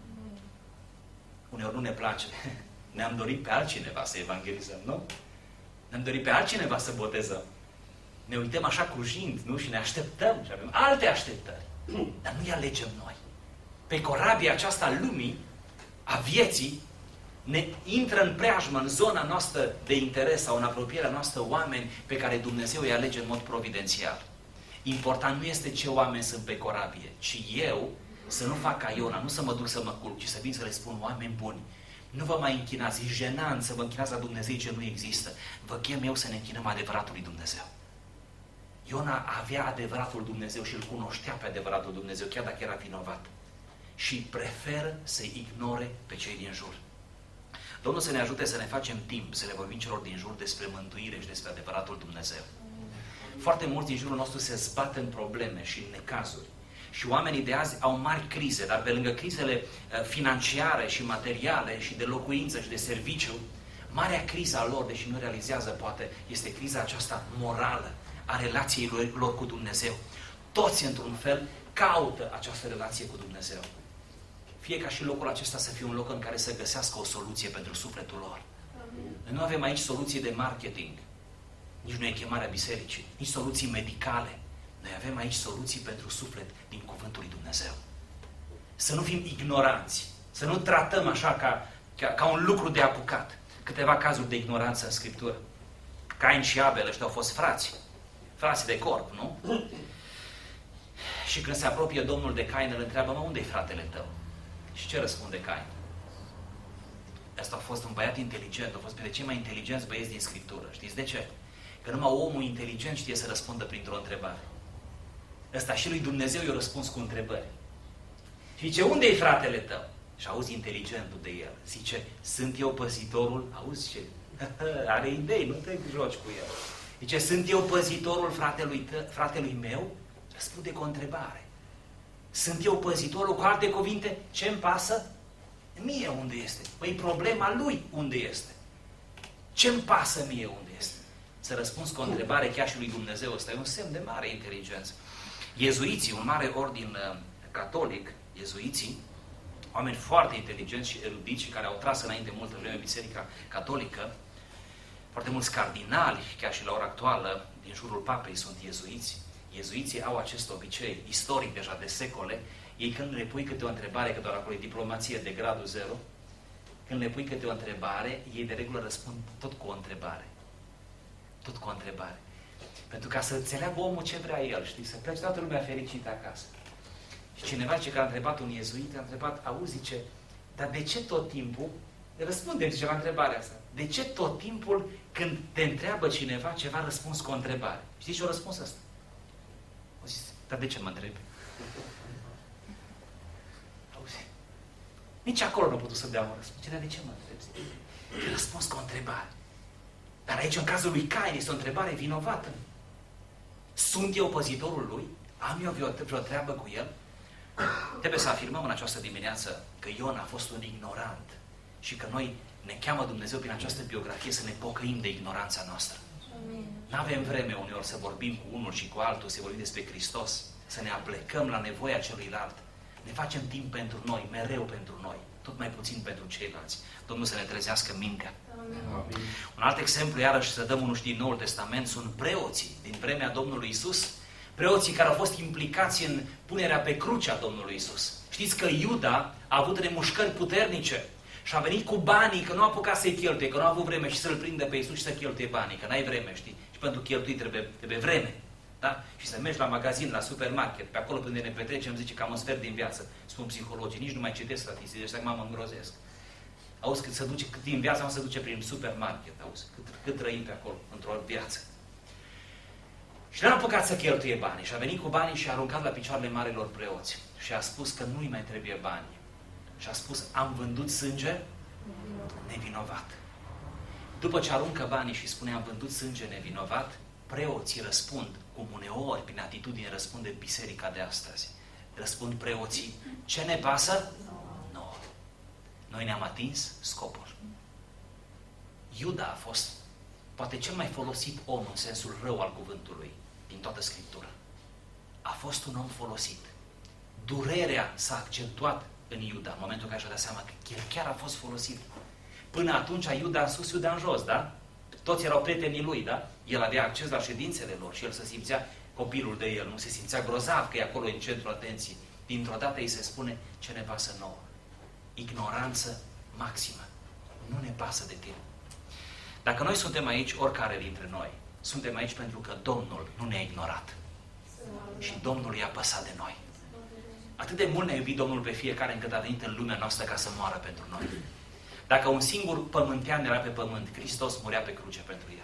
Uneori nu ne place. Ne-am dorit pe altcineva să evangelizăm, nu? Ne-am dorit pe altcineva să botezăm. Ne uităm așa crujind, nu? Și ne așteptăm și avem alte așteptări. Dar nu-i alegem noi. Pe corabia aceasta a lumii, a vieții, ne intră în preajmă, în zona noastră de interes sau în apropierea noastră oameni pe care Dumnezeu îi alege în mod providențial. Important nu este ce oameni sunt pe corabie, ci eu să nu fac ca Iona, nu să mă duc să mă culc, ci să vin să le spun, oameni buni, nu vă mai închinați, e jenant să vă închinați la Dumnezeu ce nu există. Vă chem eu să ne închinăm adevăratului Dumnezeu. Iona avea adevăratul Dumnezeu și îl cunoștea pe adevăratul Dumnezeu, chiar dacă era vinovat. Și preferă să-i ignore pe cei din jur. Domnul să ne ajute să ne facem timp, să le vorbim celor din jur despre mântuire și despre adevăratul Dumnezeu. Foarte mulți din jurul nostru se zbat în probleme și în necazuri. Și oamenii de azi au mari crize, dar pe lângă crizele financiare și materiale și de locuință și de serviciu, marea criză a lor, deși nu realizează poate, este criza aceasta morală a relației lor cu Dumnezeu. Toți, într-un fel, caută această relație cu Dumnezeu. Fie ca și locul acesta să fie un loc în care să găsească o soluție pentru sufletul lor. Noi nu avem aici soluții de marketing, nici nu e chemarea bisericii, nici soluții medicale. Noi avem aici soluții pentru suflet din cuvântul lui Dumnezeu. Să nu fim ignoranți, să nu tratăm așa ca, ca, ca un lucru de apucat. Câteva cazuri de ignoranță în Scriptură. Cain și Abel, ăștia au fost frați, frați de corp, nu? Și când se apropie Domnul de Cain, îl întreabă, mă, unde-i fratele tău? Și ce răspunde Cain? Asta a fost un băiat inteligent, a fost pe cei mai inteligenți băieți din Scriptură. Știți de ce? Că numai omul inteligent știe să răspundă printr-o întrebare. Ăsta și lui Dumnezeu i-a răspuns cu întrebări. Și zice, unde-i fratele tău? Și auzi inteligentul de el. Zice, sunt eu păzitorul? Auzi ce? Are idei, nu te joci cu el. Zice, sunt eu păzitorul fratelui, tă, fratelui meu? Răspunde cu o întrebare. Sunt eu păzitorul? Cu alte cuvinte, ce-mi pasă? Mie unde este? Păi problema lui unde este? Ce-mi pasă mie unde este? Să răspunzi cu o întrebare chiar și lui Dumnezeu, ăsta e un semn de mare inteligență. Iezuiții, un mare ordin catolic, iezuiții, oameni foarte inteligenți și erudiți și care au tras înainte multă vreme Biserica Catolică, foarte mulți cardinali, chiar și la ora actuală, din jurul papei sunt iezuiți. Iezuiții au acest obicei, istoric deja de secole, Ei când le pui câte o întrebare, că doar acolo e diplomație de gradul zero, când le pui câte o întrebare, ei de regulă răspund tot cu o întrebare. Tot cu o întrebare. Pentru ca să înțeleagă omul ce vrea el, știi? Să plece toată lumea fericită acasă. Și cineva ce că a întrebat un iezuit, a întrebat, auzi, zice, dar de ce tot timpul, răspunde zice la întrebarea asta, de ce tot timpul când te întreabă cineva ceva, răspuns cu o întrebare? Știi ce-o răspuns ăsta? O zis, dar de ce mă întrebi? Auzi, nici acolo nu a putut să dea un răspuns. Dar de ce mă întrebi? Că răspuns cu o întrebare. Dar aici, în cazul lui Cain, este o întrebare vinovată. Sunt eu păzitorul lui? Am eu vreo, vreo treabă cu el? Trebuie să afirmăm în această dimineață că Iona a fost un ignorant și că noi ne cheamă Dumnezeu prin această biografie să ne pocăim de ignoranța noastră. Nu avem vreme uneori să vorbim cu unul și cu altul, să vorbim despre Hristos, să ne aplecăm la nevoia celuilalt. Ne facem timp pentru noi, mereu pentru noi, tot mai puțin pentru ceilalți. Domnul să ne trezească mintea. Amin. Un alt exemplu, iarăși să dăm unul din Noul Testament, sunt preoții din vremea Domnului Isus. Preoții care au fost implicați în punerea pe cruce a Domnului Isus. Știți că Iuda a avut remușcări puternice și a venit cu banii, că nu a apucat să-i cheltuie, că nu a avut vreme și să-L prindă pe Isus și să cheltuie banii, că n-ai vreme, știi? Și pentru cheltui trebuie, trebuie vreme. Da? Și să mergi la magazin, la supermarket, pe acolo unde ne petrecem, zice cam un sfert din viață. Spun psihologii, nici nu mai citesc statistici, deci acum mă îngrozesc. Auzi, cât, se duce, cât din viața mă se duce prin supermarket, auzi, cât, cât trăim pe acolo, într-o viață. Și n-a apucat să cheltuie banii și a venit cu banii și a aruncat la picioarele marilor preoți. Și a spus că nu-i mai trebuie bani. Și a spus, am vândut sânge nevinovat. După ce aruncă banii și spune, am vândut sânge nevinovat, preoții răspund, cum uneori, prin atitudine, răspunde biserica de astăzi. Răspund preoții, ce ne pasă? Nu. Noi ne-am atins scopul. Iuda a fost poate cel mai folosit om în sensul rău al cuvântului din toată Scriptura. A fost un om folosit. Durerea s-a accentuat în Iuda, în momentul în care și-a dat seama că el chiar a fost folosit. Până atunci, Iuda în sus, Iuda în jos, da? Toți erau prietenii lui, da? El avea acces la ședințele lor și el se simțea copilul de el, nu se simțea grozav că e acolo în centrul atenției. Dintr-o dată îi se spune, ce ne pasă nouă? Ignoranță maximă. Nu ne pasă de tine. Dacă noi suntem aici, oricare dintre noi, suntem aici pentru că Domnul nu ne-a ignorat. Și Domnul i-a păsat de noi. Atât de mult ne-a iubit Domnul pe fiecare încât a venit în lumea noastră ca să moară pentru noi. Dacă un singur pământean era pe pământ, Hristos murea pe cruce pentru el.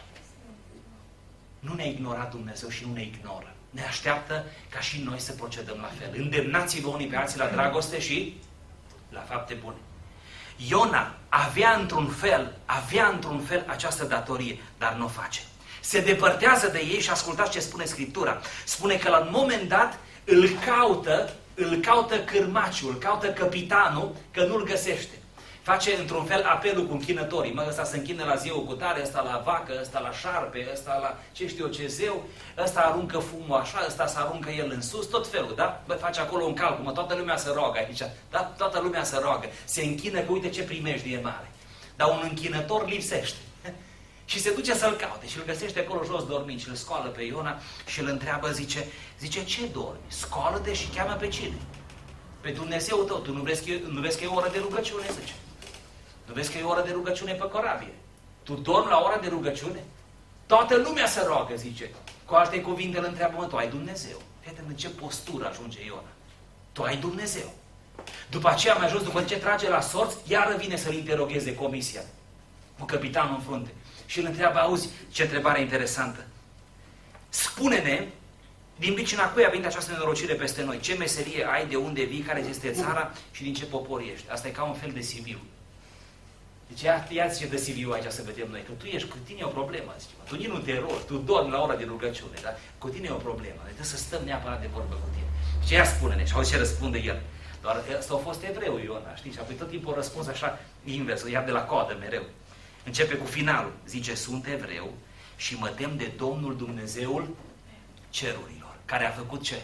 Nu ne-a ignorat Dumnezeu și nu ne ignoră. Ne așteaptă ca și noi să procedăm la fel. Îndemnați-vă unii pe alții la dragoste și la fapte bune. Iona avea într-un fel, avea într-un fel această datorie, dar nu o face. Se depărtează de ei și ascultați ce spune Scriptura. Spune că la un moment dat îl caută, îl caută cârmaciul, îl caută capitanul, că nu-l găsește. Face într-un fel apelul cu închinătorii. Mă, ăsta se închină la zeul cu tare, ăsta la vacă, ăsta la șarpe, ăsta la ce știu eu ce zeu, ăsta aruncă fumul așa, ăsta se aruncă el în sus, tot felul, da? Bă, face acolo un calcul, mă, toată lumea se roagă aici, da? Toată lumea se roagă, se închină că uite ce primejdie mare. Dar un închinător lipsește. Și se duce să-l caute și îl găsește acolo jos dormind și îl scoală pe Iona și îl întreabă, zice, zice, ce dormi? Scoală-te și cheamă pe cine? Pe Dumnezeu tău, tu nu vezi că, nu vezi că e o oră de rugăciune, zice. Nu vezi că e o oră de rugăciune pe corabie? Tu dormi la ora de rugăciune? Toată lumea se roagă, zice. Cu alte cuvinte îl întreabă, mă, tu ai Dumnezeu? Fete, în ce postură ajunge Iona? Tu ai Dumnezeu. După aceea am ajuns, după ce trage la sorți, iară vine să-l interogheze comisia. Cu capitanul în frunte. Și îl întreabă, auzi, ce întrebare interesantă. Spune-ne, din pricina cui a venit această nenorocire peste noi? Ce meserie ai, de unde vii, care este țara și din ce popor ești? Asta e ca un fel de C V-ul. Deci ia, ia ce de C V-ul aici să vedem noi, că tu ești, cu tine e o problemă, zice, tu nici nu te rogi, tu dormi la ora de rugăciune, dar cu tine e o problemă, deci trebuie să stăm neapărat de vorbă cu tine. Și ia spune-ne, și auzi ce răspunde el. Doar ăsta a fost evreu, Iona, știi? Și apoi tot timpul a răspuns așa invers, o ia de la coadă mereu. Începe cu finalul, zice, sunt evreu și mă tem de Domnul Dumnezeul cerurilor, care a făcut ce?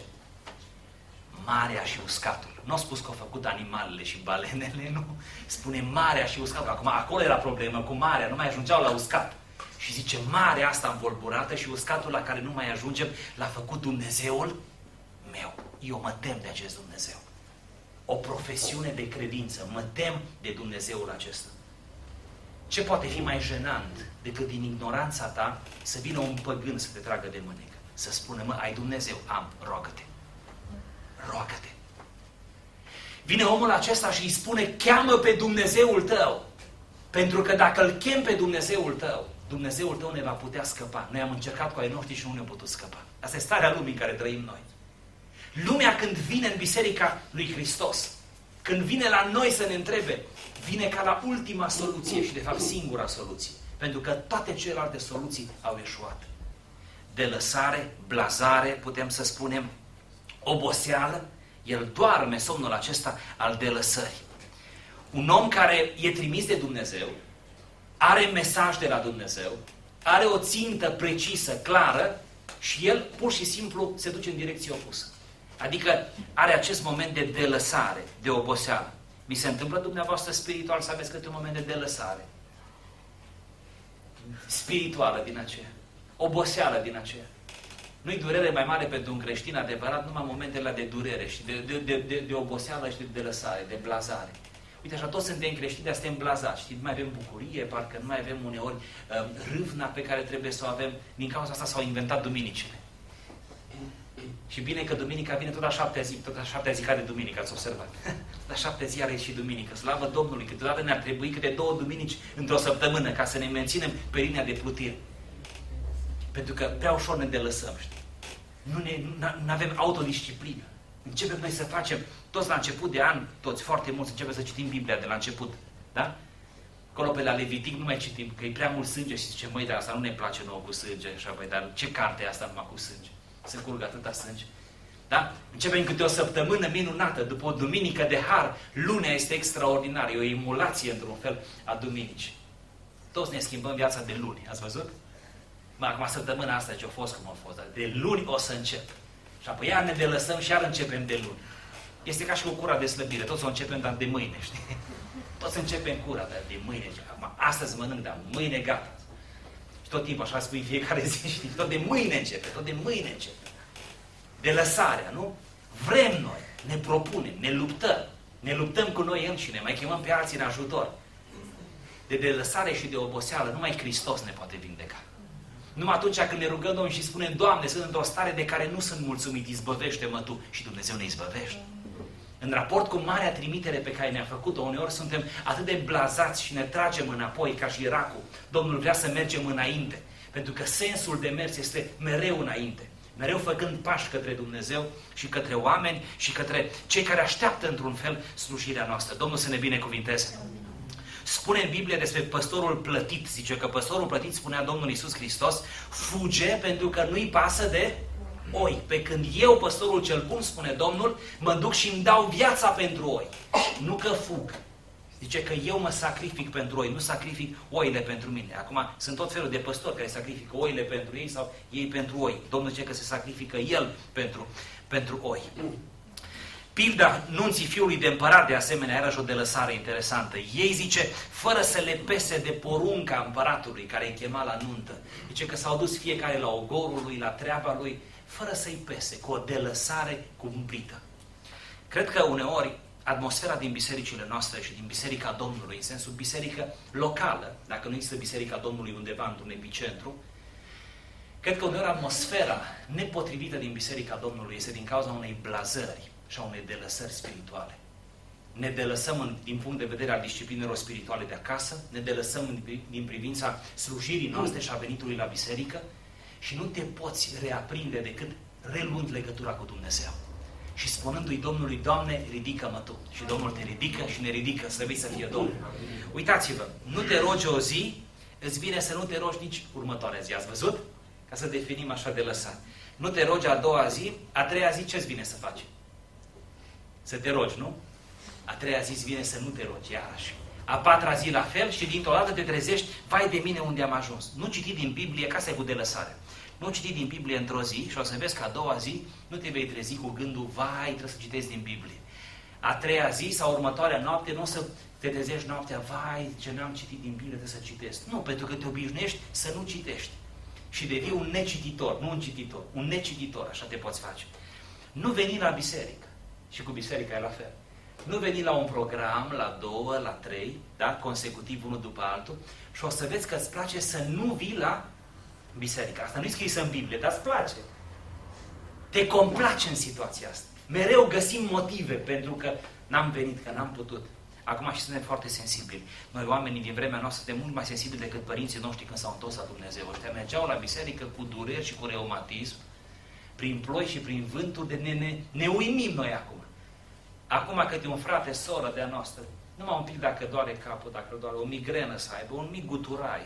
Marea și uscatul. Nu a spus că au făcut animalele și balenele, nu. Spune marea și uscatul. Acum, acolo era problemă cu marea, nu mai ajungeau la uscat. Și zice, marea asta învolburată și uscatul la care nu mai ajungem, l-a făcut Dumnezeul meu. Eu mă tem de acest Dumnezeu. o profesiune de credință. Mă tem de Dumnezeul acesta. Ce poate fi mai jenant decât din ignoranța ta să vină un păgân să te tragă de mânecă? Să spună, mă, ai Dumnezeu? Am, roagă-te. Roagă-te. Vine omul acesta și îi spune, cheamă pe Dumnezeul tău. Pentru că dacă îl chem pe Dumnezeul tău, Dumnezeul tău ne va putea scăpa. Noi am încercat cu ai noștri și nu ne-am putut scăpa. Asta e starea lumii în care trăim noi. Lumea când vine în biserica lui Hristos, când vine la noi să ne întrebe, vine ca la ultima soluție și de fapt singura soluție. Pentru că toate celelalte soluții au eșuat. Delăsare, blazare, putem să spunem, oboseală, el doarme somnul acesta al delăsării. Un om care e trimis de Dumnezeu, are mesaj de la Dumnezeu, are o țintă precisă, clară și el pur și simplu se duce în direcție opusă. Adică are acest moment de delăsare, de oboseală. Mi se întâmplă dumneavoastră spiritual să aveți câte un moment de delăsare. Spirituală din aceea. Oboseală din aceea. Nu-i durere mai mare pentru un creștin adevărat, numai momentele de durere și de, de, de, de, de oboseală și de delăsare, de blazare. Uite așa, toți suntem creștini, dar suntem blazați. Știi, nu mai avem bucurie, parcă nu mai avem uneori uh, râvna pe care trebuie să o avem. Din cauza asta s-au inventat duminicile. Și bine că duminica vine tot la șaptea zi, tot la șaptea zi care duminică, ați observat. La șaptea zi are și duminică, slavă Domnului, câteodată ne-ar trebui câte două duminici într-o săptămână ca să ne menținem pe linia de plutire. Pentru că prea ușor ne delăsăm, știi? Nu, ne, nu avem autodisciplină. Începem noi să facem, toți la început de an, toți foarte mulți începem să citim Biblia de la început, da? Acolo pe la Levitic nu mai citim, că e prea mult sânge și zice, măi, dar asta nu ne place nouă cu sânge, așa, băi, dar ce carte e asta numai cu sânge? Se curgă atâta sânge. Da? Începem câte o săptămână minunată, după o duminică de har, lunea este extraordinară, e o emulație într-un fel a duminicii. Toți ne schimbăm viața de luni, ați văzut? Mă, acum săptămâna asta ce a fost cum a fost, dar de luni o să încep. Și apoi iar ne delăsăm și iar începem de luni. Este ca și cu cura de slăbire, toți o începem, dar de mâine, știi? Toți începem cura, dar de mâine. Acum, astăzi mănânc, dar mâine gata. Și tot timpul așa spui fiecare zi, știi? Tot de mâine începe, tot de mâine începe. De lăsarea, nu? Vrem noi, ne propunem, ne luptăm. Ne luptăm cu noi înșine, mai chemăm pe alții în ajutor. De delăsare și de oboseală, numai Hristos ne poate vindeca. Numai atunci când ne rugăm Domnul și spunem, Doamne, sunt într-o stare de care nu sunt mulțumit, izbăvește-mă Tu. Și Dumnezeu ne izbăvește. În raport cu marea trimitere pe care ne-a făcut-o, uneori suntem atât de blazați și ne tragem înapoi, ca și Irakul. Domnul vrea să mergem înainte. Pentru că sensul de mers este mereu înainte. Mereu făcând pași către Dumnezeu și către oameni și către cei care așteaptă într-un fel slujirea noastră. Domnul să ne binecuvinteze. Spune în Biblie despre păstorul plătit. Zice că păstorul plătit, spunea Domnul Iisus Hristos, fuge pentru că nu-i pasă de oi. Pe când eu, păstorul cel bun, spune Domnul, mă duc și îmi dau viața pentru oi. Nu că fug. Zice că eu mă sacrific pentru oi, nu sacrific oile pentru mine. Acum sunt tot felul de păstori care sacrifică oile pentru ei sau ei pentru oi. Domnul zice că se sacrifică el pentru, pentru oi. Pilda nunții fiului de împărat, de asemenea, era și o delăsare interesantă. Ei, zice, fără să le pese de porunca împăratului care îi chema la nuntă. Zice că s-au dus fiecare la ogorul lui, la treaba lui, fără să-i pese, cu o delăsare cumplită. Cred că uneori atmosfera din bisericile noastre și din Biserica Domnului, în sensul biserică locală, dacă nu există Biserica Domnului undeva într-un epicentru, cred că uneori atmosfera nepotrivită din Biserica Domnului este din cauza unei blazări și a unei delăsări spirituale. Ne delăsăm în, din punct de vedere al disciplinelor spirituale de acasă, ne delăsăm în, din privința slujirii noastre și a venitului la biserică și nu te poți reaprinde decât reluând legătura cu Dumnezeu. Și spunându-i Domnului, Doamne, ridică-mă Tu. Și Domnul te ridică și ne ridică, slăvit să fie Domnul. Uitați-vă, nu te rogi o zi, îți vine să nu te rogi nici următoarea zi. Ați văzut? Ca să definim așa de lăsat. Nu te rogi a doua zi, a treia zi ce-ți vine să faci? Să te rogi, nu? A treia zi îți vine să nu te rogi, iarăși. A patra zi la fel și dintr-o dată te trezești, vai de mine unde am ajuns. Nu citi din Biblie, ca să-i cu delăsare. Nu citi din Biblie într-o zi și o să vezi că a doua zi nu te vei trezi cu gândul, vai, trebuie să citești din Biblie. A treia zi sau următoarea noapte nu o să te trezești noaptea, vai, ce n-am citit din Biblie, trebuie să citesc. Nu, pentru că te obișnuiești să nu citești. Și devii un necititor, nu un cititor, un necititor, așa te poți face. Nu veni la biserică. Și cu biserica e la fel. Nu veni la un program, la două, la trei, da? Consecutiv unul după altul și o să vezi că îți place să nu vii la biserică. Asta nu-i scris în Biblie, dar îți place. Te complace în situația asta. Mereu găsim motive pentru că n-am venit, că n-am putut. Acum și suntem foarte sensibili. Noi oamenii din vremea noastră suntem mult mai sensibili decât părinții noștri când s-au întors la Dumnezeu. Ăștia mergeau la biserică cu dureri și cu reumatism, prin ploi și prin vânturi, de ne, ne, ne uimim noi acum. Acum câte un frate, soră de-a noastră, numai un pic dacă doare capul, dacă doare o migrenă să aibă, un mic guturai.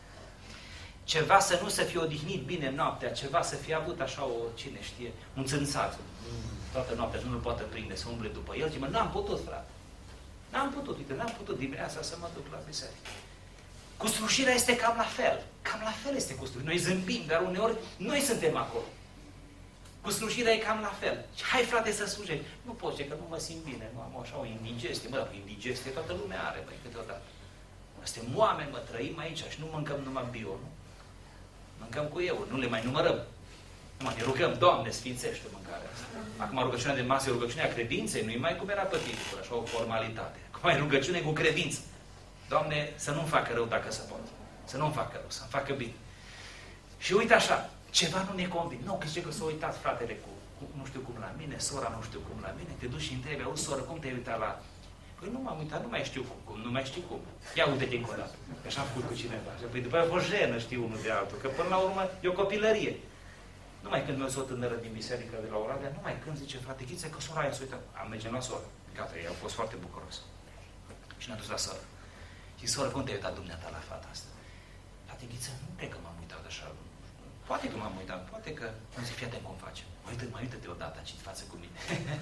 Ceva să nu se fie odihnit bine noaptea, ceva să fie avut așa o, cine știe, un țânțat. Toată noaptea nu-l poate prinde, să umble după el. Și mă, n-am putut, frate. N-am putut, uite, n-am putut dimineața să mă duc la biserică. Cu slujirea este cam la fel. Cam la fel este cu slujirea. Noi zâmbim, dar uneori noi suntem acolo. Cu slujirea e cam la fel. Hai, frate, să slujești. Nu pot, că nu mă simt bine, nu am așa o indigestie. Mă, dar indigestie toată lumea are, băi, câteodată. Suntem oameni, mă, trăim aici și nu mâncăm numai bio, nu? Mâncăm cu eu, nu le mai numărăm. Numai ne rugăm, Doamne, sfințește mâncarea asta. Acum rugăciunea de masă e rugăciunea credinței, nu-i mai cum era pe timpul, așa o formalitate. Acum e rugăciune cu credință. Doamne, să nu-mi facă rău dacă se poate. Să nu-mi facă rău, să-mi facă bine. Și uite așa, ceva nu ne convine. Nu, că zice că s-a uitat fratele cu, cu nu știu cum la mine, sora nu știu cum la mine, te duci și întrebi, auzi, soră, cum te-ai uitat la... Păi nu m-am uitat, nu mai știu cum, nu mai știu cum. Ia uite-te încă o dată. Că așa am făcut cu cineva. Păi după aia a fost jenă, știu unul de altul, că până la urmă e o copilărie. Numai când mi-a o tânără din biserică de la Oradea, numai când zice, frate Ghiță, că sora aia s-a uitat. Am mergem la soră. Gata, ei au fost foarte bucuros. Și ne-a dus la soră. Și soră, cum te-ai uitat dumneata la fata asta? Frate Ghiță, nu cred că m-am uitat așa. Poate că m-am uitat, poate că... Nu zic, fii atent cum face. Mai uită, mai uită-te odată aici față cu mine.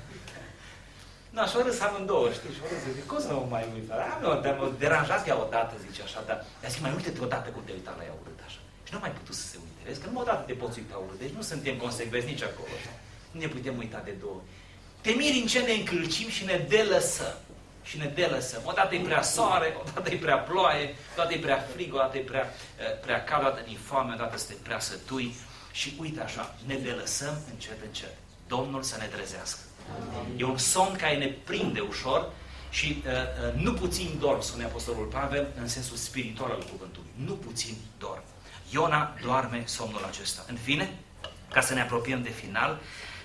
Nu, și-o râs amândouă, știi? Și-o râs, zic, cum să nu mai uit? M-a deranjat ea odată, zice așa, dar i-a zis, mai uită-te odată cum te-ai uitat la ea urât așa. Și nu mai putut să se uite. Vezi că numai odată te poți uita urât. Deci nu suntem consecvenți nici acolo. Nu ne putem uita de două. Te miri în ce ne încălcim și ne delăsăm. Și ne delăsăm. Odată e prea soare, odată e prea ploaie, odată e prea frig, odată e prea, prea cald, odată e foame, odată suntem prea sătui. Și uite așa, ne delăsăm încet, încet. Domnul să ne trezească. E un somn care ne prinde ușor și uh, uh, nu puțin dorm, spune Apostolul Pavel, în sensul spiritual al cuvântului. Nu puțin dorm. Iona doarme somnul acesta. În fine, ca să ne apropiem de final,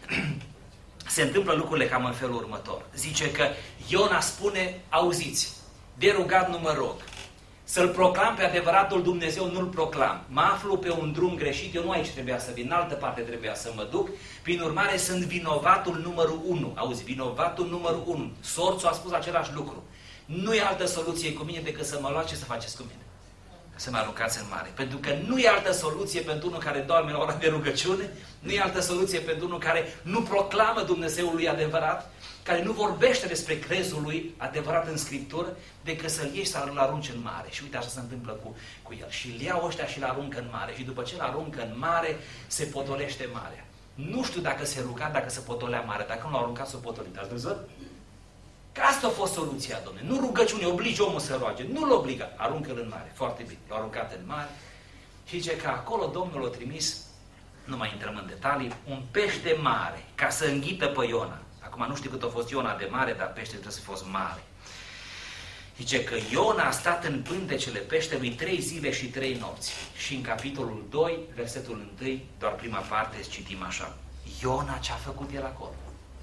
se întâmplă lucrurile cam în felul următor. Zice că Iona spune, auziți, de rugat nu mă rog. Să-L proclam pe adevăratul Dumnezeu, nu-L proclam. Mă aflu pe un drum greșit, eu nu aici trebuia să vin, în altă parte trebuia să mă duc. Prin urmare, sunt vinovatul numărul unu. Auzi, vinovatul numărul unu. Sorțul a spus același lucru. Nu e altă soluție cu mine decât să mă luați, ce să faceți cu mine? Să mă aruncați în mare. Pentru că nu e altă soluție pentru unul care doarme la ora de rugăciune, nu e altă soluție pentru unul care nu proclamă Dumnezeul lui adevărat, care nu vorbește despre crezul lui adevărat în Scriptură, decât să-l iei să-l arunci în mare. Și uite, așa se întâmplă cu, cu el. Și îl iau ăștia și îl aruncă în mare. Și după ce îl aruncă în mare, se potolește marea. Nu știu dacă se ruga, dacă se potolea mare. Dacă nu l-au aruncat, s-o potolit. Ați văzut? Că asta a fost soluția, domnule. Nu rugăciune, oblige omul să roage. Nu-l obligă. Aruncă-l în mare. Foarte bine. L-a aruncat în mare. Și zice că acolo Domnul a trimis, nu mai intrăm în detalii, un pește mare, ca să înghită pe Iona. Acum nu știu cât a fost Iona de mare, dar peștele trebuie să fie fost mare. Zice că Iona a stat în pântecele peștelui trei zile și trei nopți. Și în capitolul doi, versetul unu, doar prima parte, citim așa. Iona ce-a făcut el acolo?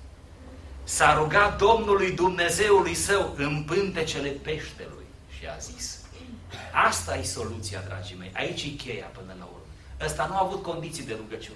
S-a rugat Domnului Dumnezeului său în pântecele peștelui și a zis. Asta e soluția, dragii mei. Aici e cheia până la urmă. Ăsta nu a avut condiții de rugăciune.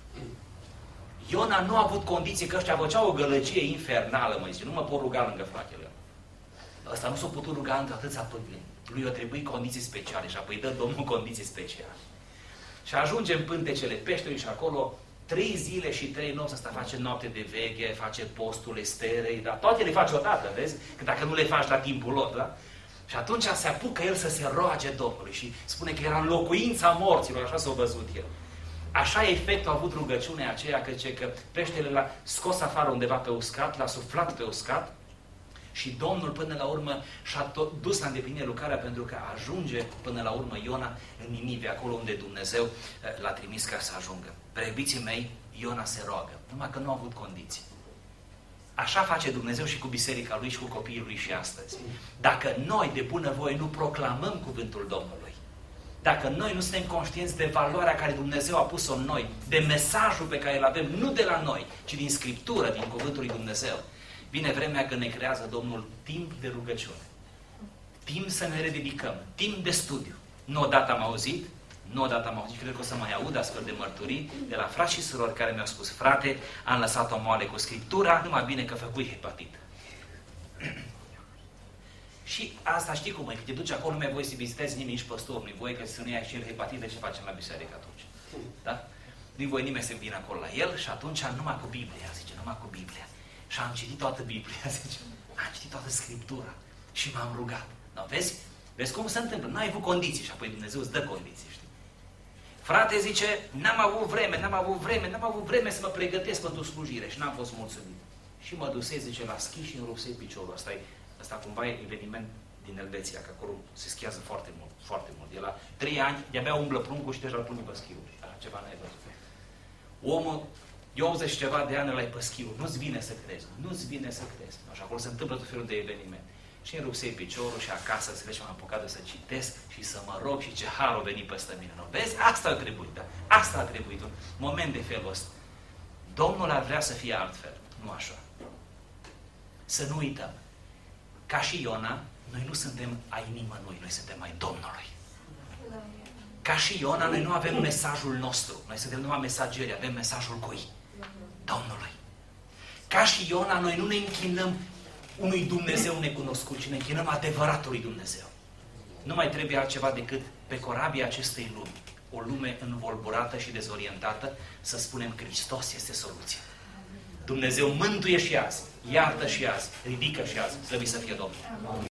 Iona nu a avut condiții, că ăștia făceau o gălăgie infernală, mă zice, nu mă pot ruga lângă fratele. Ăsta nu s-a putut ruga între atâția pânteni. Lui i-a trebuit condiții speciale și apoi dă Domnul condiții speciale. Și ajunge în pântecele peștelui și acolo trei zile și trei nopți, asta face noapte de veche, face postul esterei, dar toate le face odată, vezi? Că dacă nu le faci la timpul lor, da? Și atunci se apucă el să se roage Domnului și spune că era în locuința morților, așa s-a văzut el. Așa efectul a avut rugăciunea aceea, că, zice, că peștele l-a scos afară undeva pe uscat, l-a suflat pe uscat și Domnul până la urmă și-a dus la îndeplinire lucrarea pentru că ajunge până la urmă Iona în Ninive, acolo unde Dumnezeu l-a trimis ca să ajungă. Preobiții mei, Iona se roagă, numai că nu a avut condiții. Așa face Dumnezeu și cu biserica Lui și cu copiii Lui și astăzi. Dacă noi de bunăvoie nu proclamăm cuvântul Domnului, dacă noi nu suntem conștienți de valoarea care Dumnezeu a pus-o în noi, de mesajul pe care îl avem, nu de la noi, ci din Scriptură, din cuvântul lui Dumnezeu, vine vremea când ne creează Domnul timp de rugăciune. Timp să ne rededicăm, timp de studiu. Nu odată am auzit, nu odată am auzit, cred că o să mai aud astfel de mărturii de la frați și surori care mi-au spus: frate, am lăsat-o moale cu Scriptura, numai bine că făcui hepatită. Și asta știi cum e, că te duci acolo, nu mai voi să vizitezi nimeni, nici păstorul, nu-i voie că să nu ia și el hepatită, ce facem la biserică atunci? Da? Nu-i voie nimeni să vină acolo la el și atunci numai cu Biblia, zice, numai cu Biblia. Și am citit toată Biblia, zice, am citit toată Scriptura și m-am rugat. No, vezi? Vezi cum se întâmplă? N-ai avut condiții și apoi Dumnezeu îți dă condiții, știi? Frate zice, n-am avut vreme, n-am avut vreme, n-am avut vreme să mă pregătesc pentru slujire și n-am fost mulțumit. Și mă dusei, zice, la schi și îmi rupsei piciorul. Asta e, asta cumva e eveniment din Elveția, că acolo se schiază foarte mult, foarte mult. De la trei ani, de-abia umblă pruncul și deja îl pune pe schiuri. Așa ceva n-ai văzut. Omul, de optzeci și ceva de ani ăla e pe schiuri. Nu-ți vine să crezi, nu-ți vine să crezi. Așa, acolo se întâmplă tot felul de evenimente. Și îmi rupsei piciorul și acasă, să vezi, m-am apucat de să citesc și să mă rog și ce har a venit peste mine. Nu? Vezi? Asta a trebuit, da? Asta a trebuit. Un moment de felul ăsta. Domnul ar vrea să fie altfel, nu așa. Să nu uităm. Ca și Iona, noi nu suntem ai nimănui, noi suntem ai Domnului. Ca și Iona, noi nu avem mesajul nostru. Noi suntem numai mesageri, avem mesajul cui? Domnului. Ca și Iona, noi nu ne închinăm unui Dumnezeu necunoscut, ci ne închinăm adevăratului Dumnezeu. Nu mai trebuie altceva decât pe corabia acestei lumi, o lume învolburată și dezorientată, să spunem Hristos este soluția. Dumnezeu mântuie și azi, iartă și azi, ridică și azi, slăvit să fie Domnul.